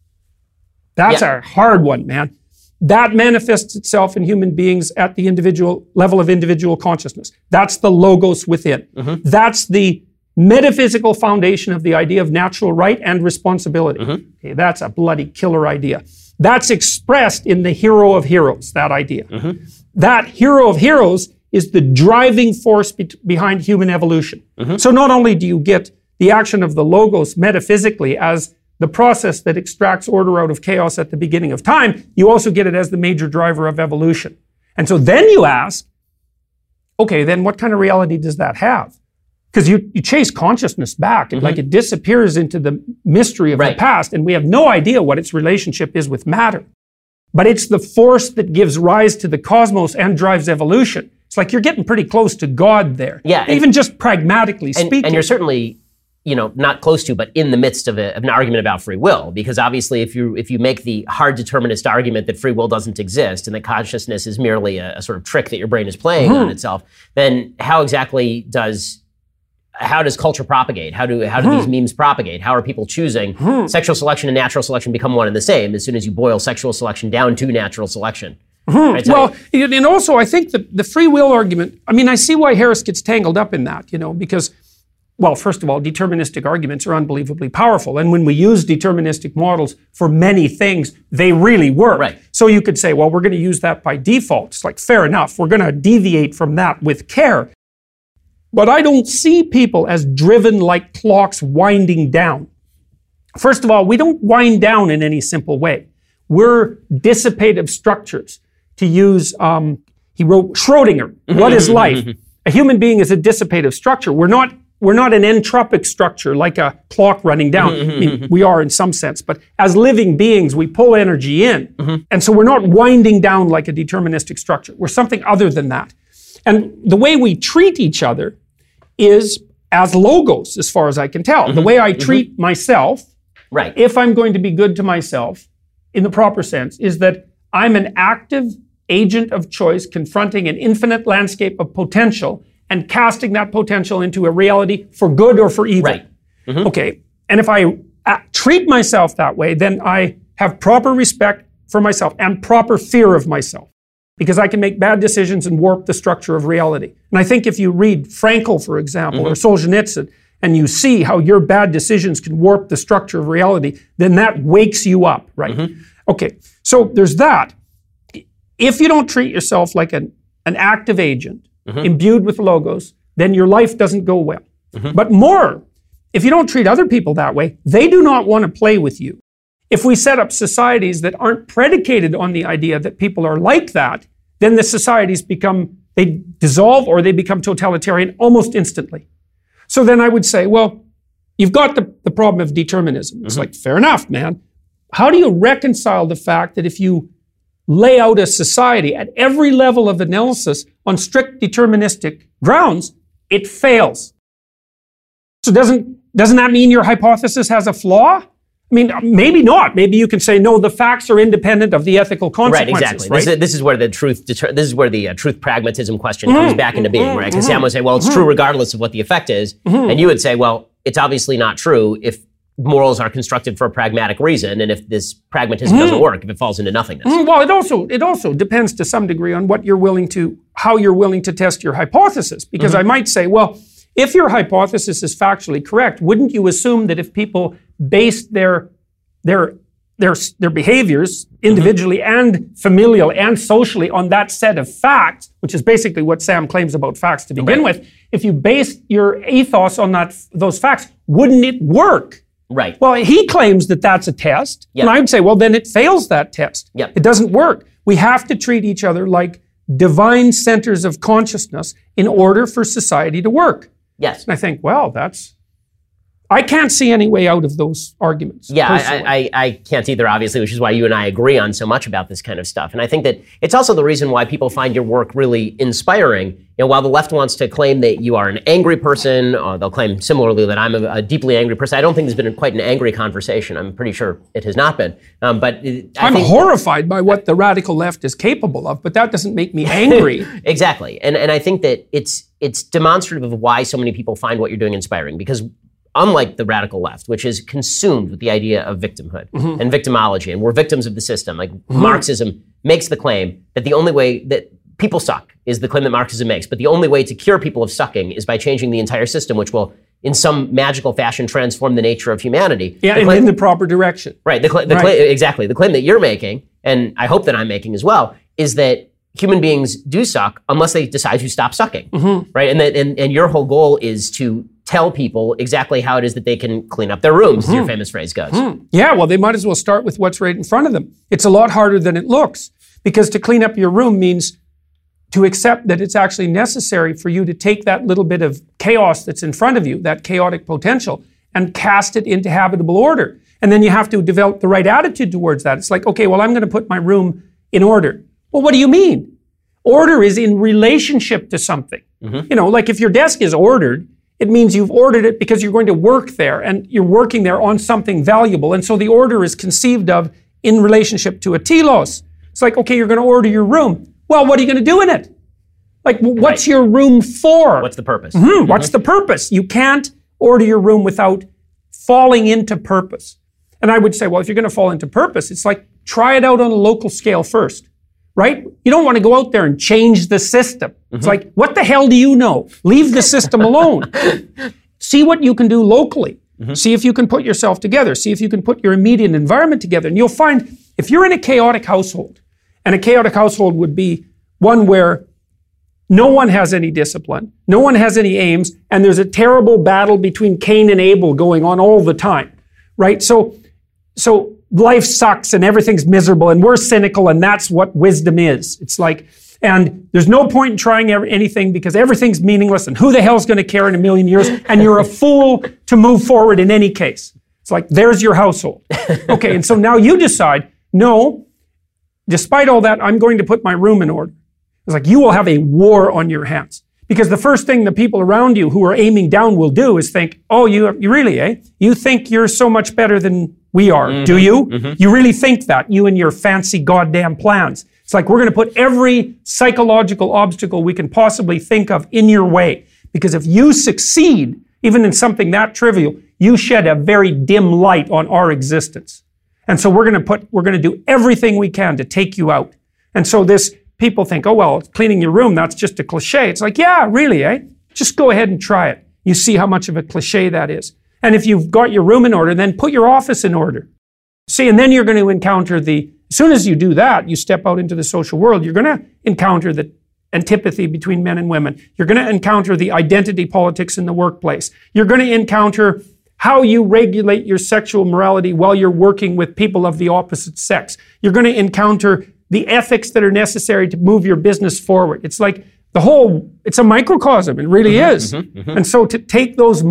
that's a hard one, man. That manifests itself in human beings at the individual level of individual consciousness. That's the logos within. That's the metaphysical foundation of the idea of natural right and responsibility. Okay, that's a bloody killer idea. That's expressed in the hero of heroes, that idea. That hero of heroes is the driving force behind human evolution. So not only do you get the action of the logos metaphysically as the process that extracts order out of chaos at the beginning of time, you also get it as the major driver of evolution. And so then you ask, okay, then what kind of reality does that have? Because you chase consciousness back, and like it disappears into the mystery of the past, and we have no idea what its relationship is with matter. But it's the force that gives rise to the cosmos and drives evolution. It's like you're getting pretty close to God there. Yeah. Even just pragmatically speaking. And you're certainly, not close to, but in the midst of an argument about free will. Because obviously, if you make the hard determinist argument that free will doesn't exist and that consciousness is merely a sort of trick that your brain is playing on itself, then how does culture propagate? How do these memes propagate? How are people choosing? Sexual selection and natural selection become one and the same as soon as you boil sexual selection down to natural selection. Right? Well, and also I think the free will argument, I see why Harris gets tangled up in that, because, well, first of all, deterministic arguments are unbelievably powerful. And when we use deterministic models for many things, they really work. Right. So you could say, well, we're going to use that by default. It's like, fair enough. We're going to deviate from that with care. But I don't see people as driven like clocks winding down. First of all, we don't wind down in any simple way. We're dissipative structures. To use, he wrote Schrodinger, What is Life? A human being is a dissipative structure. We're not an entropic structure like a clock running down. We are in some sense, but as living beings, we pull energy in. And so we're not winding down like a deterministic structure. We're something other than that. And the way we treat each other is as logos, as far as I can tell. The way I treat myself, if I'm going to be good to myself, in the proper sense, is that I'm an active agent of choice confronting an infinite landscape of potential and casting that potential into a reality for good or for evil. Okay, and if I treat myself that way, then I have proper respect for myself and proper fear of myself, because I can make bad decisions and warp the structure of reality. And I think if you read Frankl, for example, or Solzhenitsyn, and you see how your bad decisions can warp the structure of reality, then that wakes you up, right? Okay, so there's that. If you don't treat yourself like an active agent, imbued with logos, then your life doesn't go well. But more, if you don't treat other people that way, they do not want to play with you. If we set up societies that aren't predicated on the idea that people are like that, then the societies they dissolve or they become totalitarian almost instantly. So then I would say, well, you've got the problem of determinism. It's like, fair enough, man. How do you reconcile the fact that if you lay out a society at every level of analysis on strict deterministic grounds, it fails? So doesn't that mean your hypothesis has a flaw? Maybe not. Maybe you can say, no, the facts are independent of the ethical consequences. Right, exactly. This is where the truth pragmatism question comes back into being, right? Because Sam would say, well, it's true regardless of what the effect is. And you would say, well, it's obviously not true if morals are constructed for a pragmatic reason, and if this pragmatism doesn't work, if it falls into nothingness. Well, it also depends to some degree on how you're willing to test your hypothesis. Because I might say, well, if your hypothesis is factually correct, wouldn't you assume that if people based their behaviors individually and familial and socially on that set of facts, which is basically what Sam claims about facts to begin with, if you based your ethos on those facts, wouldn't it work? Right. Well, he claims that that's a test. And I would say, well, then it fails that test. It doesn't work. We have to treat each other like divine centers of consciousness in order for society to work. Yes. And I think, well, I can't see any way out of those arguments. Yeah, I can't either, obviously, which is why you and I agree on so much about this kind of stuff. And I think that it's also the reason why people find your work really inspiring. While the left wants to claim that you are an angry person, or they'll claim similarly that I'm a deeply angry person, I don't think there's been quite an angry conversation. I'm pretty sure it has not been. I'm horrified by what the radical left is capable of, but that doesn't make me angry. Exactly. And I think that it's demonstrative of why so many people find what you're doing inspiring, because unlike the radical left, which is consumed with the idea of victimhood and victimology, and we're victims of the system. Like Marxism makes the claim that the only way that people suck is the claim that Marxism makes, but the only way to cure people of sucking is by changing the entire system, which will, in some magical fashion, transform the nature of humanity. Yeah, in the proper direction. Right. Exactly. The claim that you're making, and I hope that I'm making as well, is that human beings do suck unless they decide to stop sucking. Right. And your whole goal is to tell people exactly how it is that they can clean up their rooms, as your famous phrase goes. Yeah, well, they might as well start with what's right in front of them. It's a lot harder than it looks, because to clean up your room means to accept that it's actually necessary for you to take that little bit of chaos that's in front of you, that chaotic potential, and cast it into habitable order. And then you have to develop the right attitude towards that. It's like, okay, well, I'm going to put my room in order. Well, what do you mean? Order is in relationship to something. Like if your desk is ordered, It means you've ordered it because you're going to work there and you're working there on something valuable. And so the order is conceived of in relationship to a telos. It's like, okay, you're going to order your room. Well, what are you going to do in it? Like, what's your room for? What's the purpose? What's the purpose? You can't order your room without falling into purpose. And I would say, well, if you're going to fall into purpose, it's like, try it out on a local scale first, right? You don't want to go out there and change the system. It's like, what the hell do you know? Leave the system alone. See what you can do locally. See if you can put yourself together. See if you can put your immediate environment together. And you'll find, if you're in a chaotic household, and a chaotic household would be one where no one has any discipline, no one has any aims, and there's a terrible battle between Cain and Abel going on all the time, right? So life sucks and everything's miserable and we're cynical and that's what wisdom is. It's like, and there's no point in trying anything because everything's meaningless and who the hell's going to care in a million years, and you're a fool to move forward in any case. It's like, there's your household. Okay, and so now you decide, no, despite all that, I'm going to put my room in order. It's like, you will have a war on your hands. Because the first thing the people around you who are aiming down will do is think, oh, you really, eh? You think you're so much better than we are, do you? You really think that, you and your fancy goddamn plans. It's like, we're going to put every psychological obstacle we can possibly think of in your way. Because if you succeed, even in something that trivial, you shed a very dim light on our existence. And so we're going to do everything we can to take you out. And so people think, oh, well, cleaning your room, that's just a cliche. It's like, yeah, really, eh? Just go ahead and try it. You see how much of a cliche that is. And if you've got your room in order, then put your office in order. See, and then you're going to encounter as soon as you do that, you step out into the social world, you're going to encounter the antipathy between men and women. You're going to encounter the identity politics in the workplace. You're going to encounter how you regulate your sexual morality while you're working with people of the opposite sex. You're going to encounter the ethics that are necessary to move your business forward. It's like it's a microcosm. It really is. And so to take those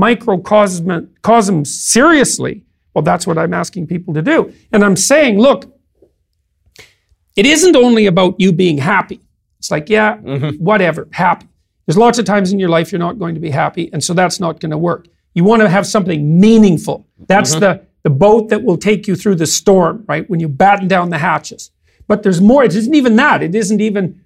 microcosms seriously, well, that's what I'm asking people to do. And I'm saying, look, it isn't only about you being happy. It's like, yeah, whatever, happy. There's lots of times in your life you're not going to be happy, and so that's not going to work. You want to have something meaningful. That's the boat that will take you through the storm, right? When you batten down the hatches. But there's more. It isn't even that. It isn't even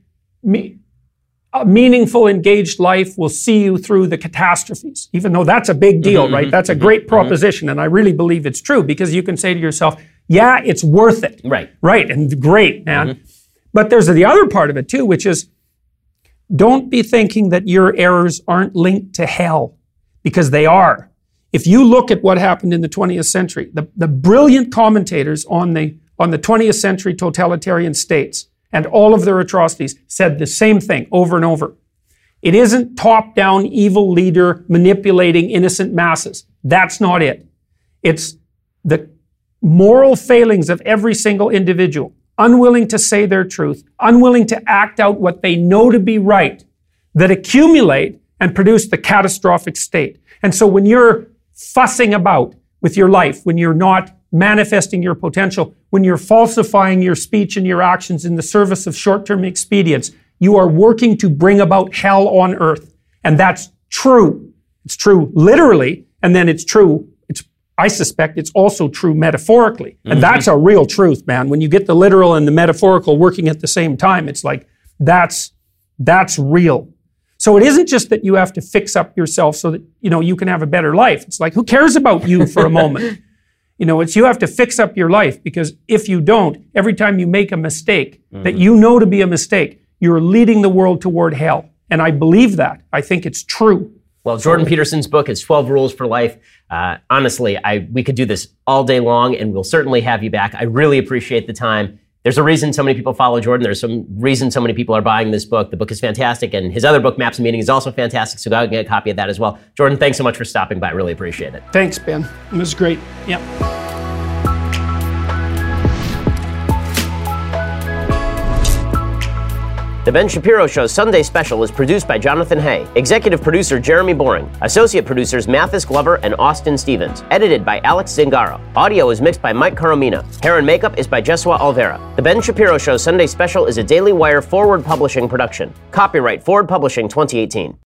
a meaningful, engaged life will see you through the catastrophes, even though that's a big deal, right? That's a great proposition, and I really believe it's true because you can say to yourself, yeah, it's worth it. Right, and great, man. But there's the other part of it too, which is don't be thinking that your errors aren't linked to hell, because they are. If you look at what happened in the 20th century, the brilliant commentators on the 20th century totalitarian states and all of their atrocities said the same thing over and over. It isn't top-down evil leader manipulating innocent masses. That's not it. It's the moral failings of every single individual, unwilling to say their truth, unwilling to act out what they know to be right, that accumulate and produce the catastrophic state. And so when you're fussing about with your life, when you're not manifesting your potential, when you're falsifying your speech and your actions in the service of short-term expedience, you are working to bring about hell on earth. And that's true. It's true literally, and then it's true, I suspect it's also true metaphorically. And that's a real truth, man. When you get the literal and the metaphorical working at the same time, it's like, that's real. So it isn't just that you have to fix up yourself so that, you can have a better life. It's like, who cares about you for a moment? It's you have to fix up your life, because if you don't, every time you make a mistake that you know to be a mistake, you're leading the world toward hell. And I believe that. I think it's true. Well, Jordan Peterson's book is 12 Rules for Life. Honestly, we could do this all day long, and we'll certainly have you back. I really appreciate the time. There's a reason so many people follow Jordan. There's some reason so many people are buying this book. The book is fantastic, and his other book, Maps and Meaning, is also fantastic, so go out and get a copy of that as well. Jordan, thanks so much for stopping by. I really appreciate it. Thanks, Ben. It was great. Yeah. The Ben Shapiro Show's Sunday Special is produced by Jonathan Hay, executive producer Jeremy Boring, associate producers Mathis Glover and Austin Stevens, edited by Alex Zingaro. Audio is mixed by Mike Coromina. Hair and makeup is by Jesua Alvera. The Ben Shapiro Show's Sunday Special is a Daily Wire Forward Publishing production. Copyright Forward Publishing 2018.